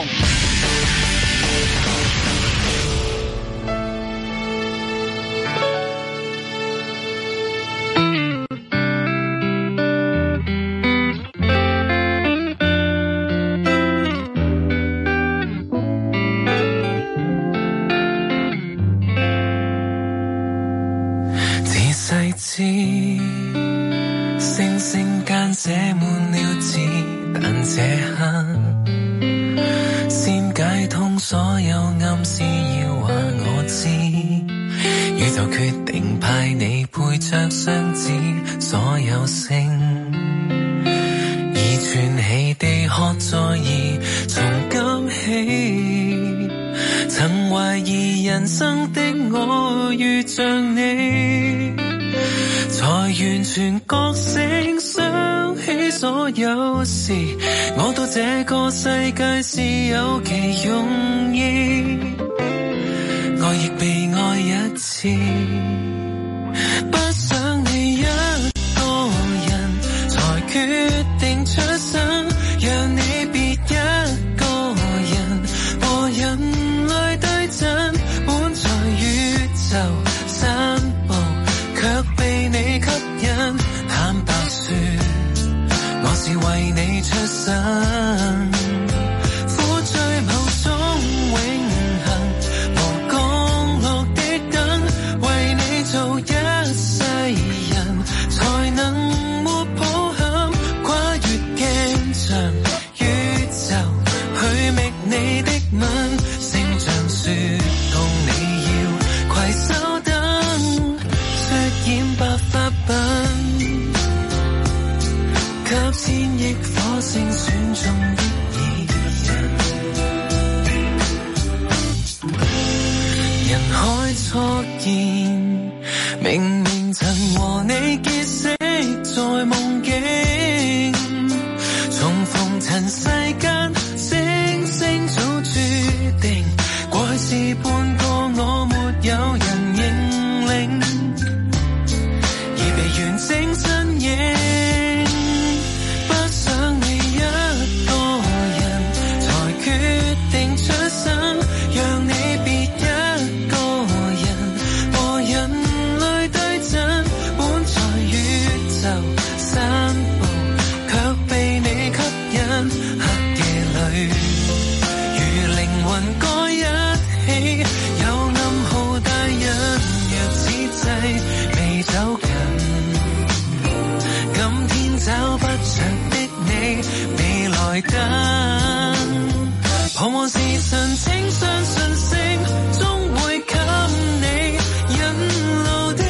仔細知，星星間寫滿了字，但這刻先解通所有暗示，要話我知，宇宙決定派你配着雙子，所有星已串起地殼在移，從今起曾懷疑人生的我遇着你，才完全覺醒，想起所有事，我到這個世界是有其用意，愛亦被愛一次，不想你一個人才決定出生，讓你別一個人和人類對陣，本在宇宙散步，卻被你吸引。坦白說，我是為你出生，苦追某種永恆，無降落的燈，為你做一世人，才能沒抱憾，跨越鏡牆宇宙，去覓你的吻，星象說同你要攜手等，著染白髮品，給千億火星選中的異人，人海初見，明明曾和你結識在夢境，重逢塵世間，星星早注定，過去是半個我沒有人認領，已被完整身影。 能請相信星終會給你引路的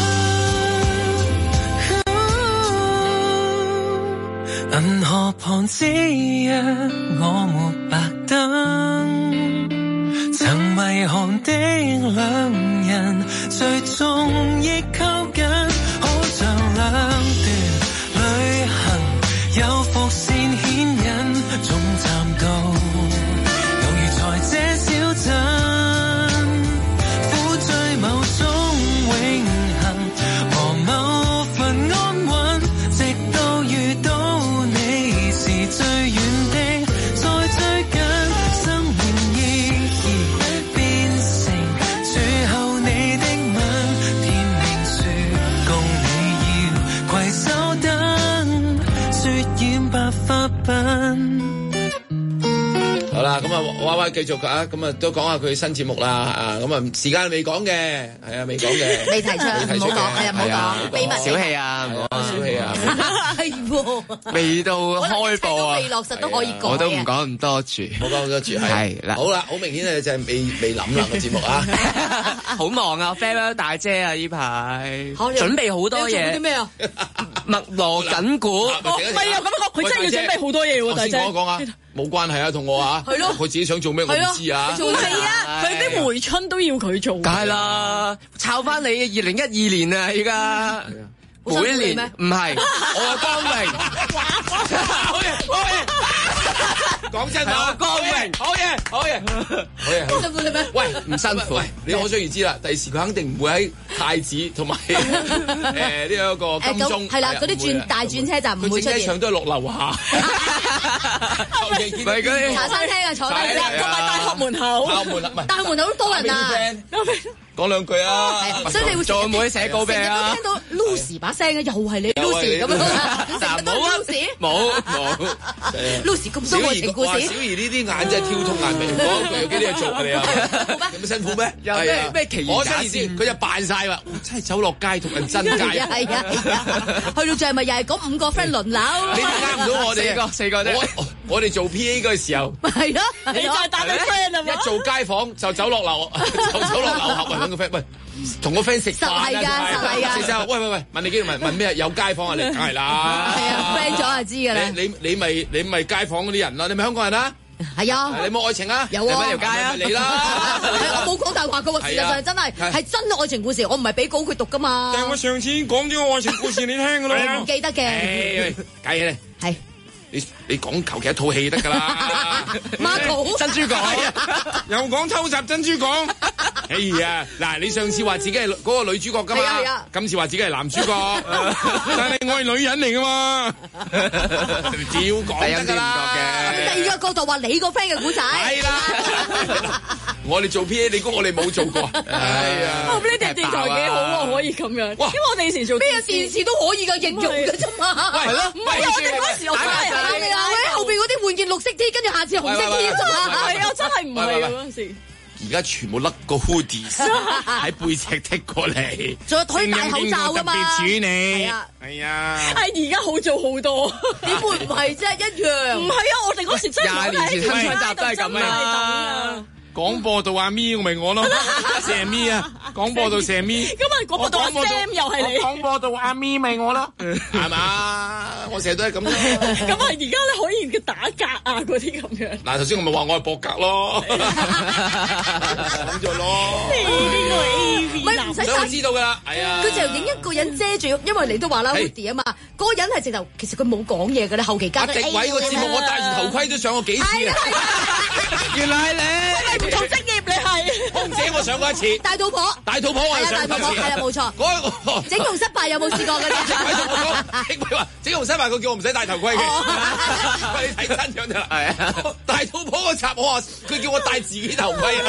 燈。銀河旁只有我沒白燈，曾迷航的兩人最終亦靠近，好像兩段旅行有伏線牽引，總站到猶如在這小鎮苦追某種永恆和某份安穩，直到遇到你是最遠的再追緊，生命意義變成最後你的吻，天命說共你要攜手等雪染白髮鬢。 好啦，咁啊，娃娃繼續啊，咁啊都講下佢新節目啦，啊，咁啊時間未講嘅，係啊未講嘅， 未提出，唔好講，係啊唔好講，秘密小氣啊，唔好小氣啊， 係喎， 未到開播啊， 未落實都可以講， 我都唔講咁多住， 冇講咁多住， 係啦， 好啦，好明顯咧就係未未諗啦個節目啊， 好忙啊 ，Farewell 大姐啊呢排，準備好多嘢， 啲咩啊？ 密鑼緊鼓， 唔係啊，咁講佢真係要準備好多嘢喎，大姐。 先講一講啊，冇關係啊，同我啊， 係咯， 佢自己想做咩我唔知啊。 唔係啊，佢啲回春都要佢做。 梗係啦，抄翻你二零一二年啊，而家每一年唔係，我係光榮。 好嘢，好嘢，講真話，光榮，好嘢，好嘢，好嘢。 辛苦你咩？ 喂，唔辛苦。喂，你可想而知啦，第時佢肯定唔會喺太子同埋誒呢一個金鐘。 係啦，嗰啲轉大轉車站唔會出現。 佢場都係落樓下。 唔係嗰啲茶餐廳啊，坐低啦， 同埋大學門口。 大學門口唔係。 大學門口都多人啊。 講兩句啊， 所以你會做唔會寫稿俾啊？ 聽到 Lucy 把聲嘅，又係你 Lucy 咁樣，成日都 Lucy， 冇冇 Lucy 咁多愛情故事。 小儀呢啲眼真係挑通眼眉，講句有幾多嘢做啊你啊？有冇辛苦咩？ 有咩咩奇異我真係先，佢就扮晒話，真係走落街同人真街。 係啊係啊，去到最後咪又係嗰五個 friend 輪流。 你呃唔到我哋四個四個啫。 我哋做 P A 嗰個時候， 係咯， 你就係打你 friend 啊嘛。 一做街坊就走落樓，就走落樓下揾個 friend，喂，同個 friend 食飯啊， 實係㗎，實係㗎。 食食，喂喂喂，問你幾條問問咩？有街坊啊，你梗係啦。 係啊 friend 咗就知㗎啦。 你你你咪你咪街坊嗰啲人啦，你咪香港人啦。 係啊， 你冇愛情啊？ 有啊， 條街啊，你啦。 我冇講大話㗎喎，事實上真係係真嘅愛情故事，我唔係俾稿佢讀㗎嘛。 但係我上次講咗個愛情故事你聽㗎啦。 我唔記得嘅。 解嘢咧。係。你你講求其一套戲得㗎啦。 Marco 珍珠港又講偷襲珍珠港。哎呀，嗱，你上次話自己係嗰個女主角㗎嘛？ 係啊， 今次話自己係男主角，但係我係女人嚟㗎嘛？照講得㗎啦。 第二個角度話你個 friend 嘅古仔。係啦。我哋做 P A， 你估我哋冇做過？係啊。 咁呢啲電台幾好啊，可以咁樣。哇！因為我哋以前做咩電視都可以㗎，應用㗎啫嘛。 係咯。 唔係啊，我哋嗰時我真係。 係啊，喺後邊嗰啲換件綠色 T，跟住下次紅色 T 啊， 係啊，真係唔係啊嗰陣時。 而家全部甩個 hoodie 喺背脊踢過嚟， 仲有可以戴口罩㗎嘛？ 特別處理係啊， 係啊。 係而家好做好多， 點會唔係啫？一樣。 唔係啊，我哋嗰時真係廿年前新春集都係咁啊。 廣播道阿咪咪我咯，蛇咪啊！廣播道蛇咪， 咁啊廣播道阿 Sam 又係你， 廣播道阿咪咪我咯，係嘛？我成日都係咁。 咁啊，而家咧可以嘅打格啊嗰啲咁樣。 嗱，頭先我咪話我係博格咯，咁就咯。 你呢個 A V 男，唔使想知道㗎啦，係啊。 佢就影一個人遮住，因為你都話啦 ，Woody 啊嘛，嗰個人係直頭，其實佢冇講嘢㗎啦，後期加。 阿迪偉個節目我戴住頭盔都上過幾次啊！原來你。 唔同職業你係， 紅姐我上過一次， 大肚婆， 大肚婆我上過一次， 係啦冇錯。嗰個整容失敗有冇試過嘅啫？ 佢話整容失敗，佢叫我唔使戴頭盔嘅，你睇真樣就係啊！大肚婆個集我話佢叫我戴自己頭盔啊，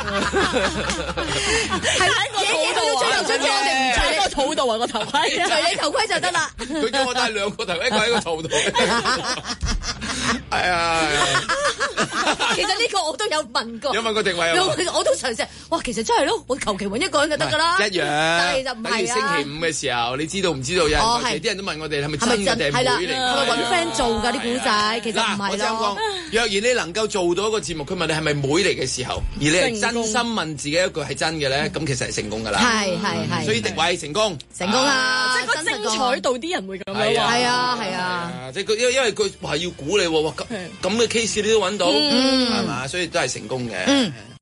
係喺個肚度啊！最後我哋唔除喺個肚度啊個頭盔， 除你頭盔就得啦。 佢叫我戴兩個頭，一個喺個肚度，係啊。 其實呢個我都有問過。 有問過定位啊？ 我都嘗試。哇，其實真係咯，我求其揾一個人就得㗎啦。 一樣。 但係就唔係啊。 星期五嘅時候，你知道唔知道？有人啲人都問我哋係咪真嘅定係妹嚟？ 係咪揾 friend 做㗎啲古仔？其實唔係咯。 若然你能夠做到一個節目，佢問你係咪妹嚟嘅時候，而你係真心問自己一句係真嘅咧，咁其實係成功㗎啦。 係係係。 所以迪偉成功。 成功啦！ 即係個精彩度啲人會咁樣話。 係啊係啊。 即係佢因因為佢話要估你喎，咁咁嘅 case 你都揾到，係嘛？所以都係成功嘅。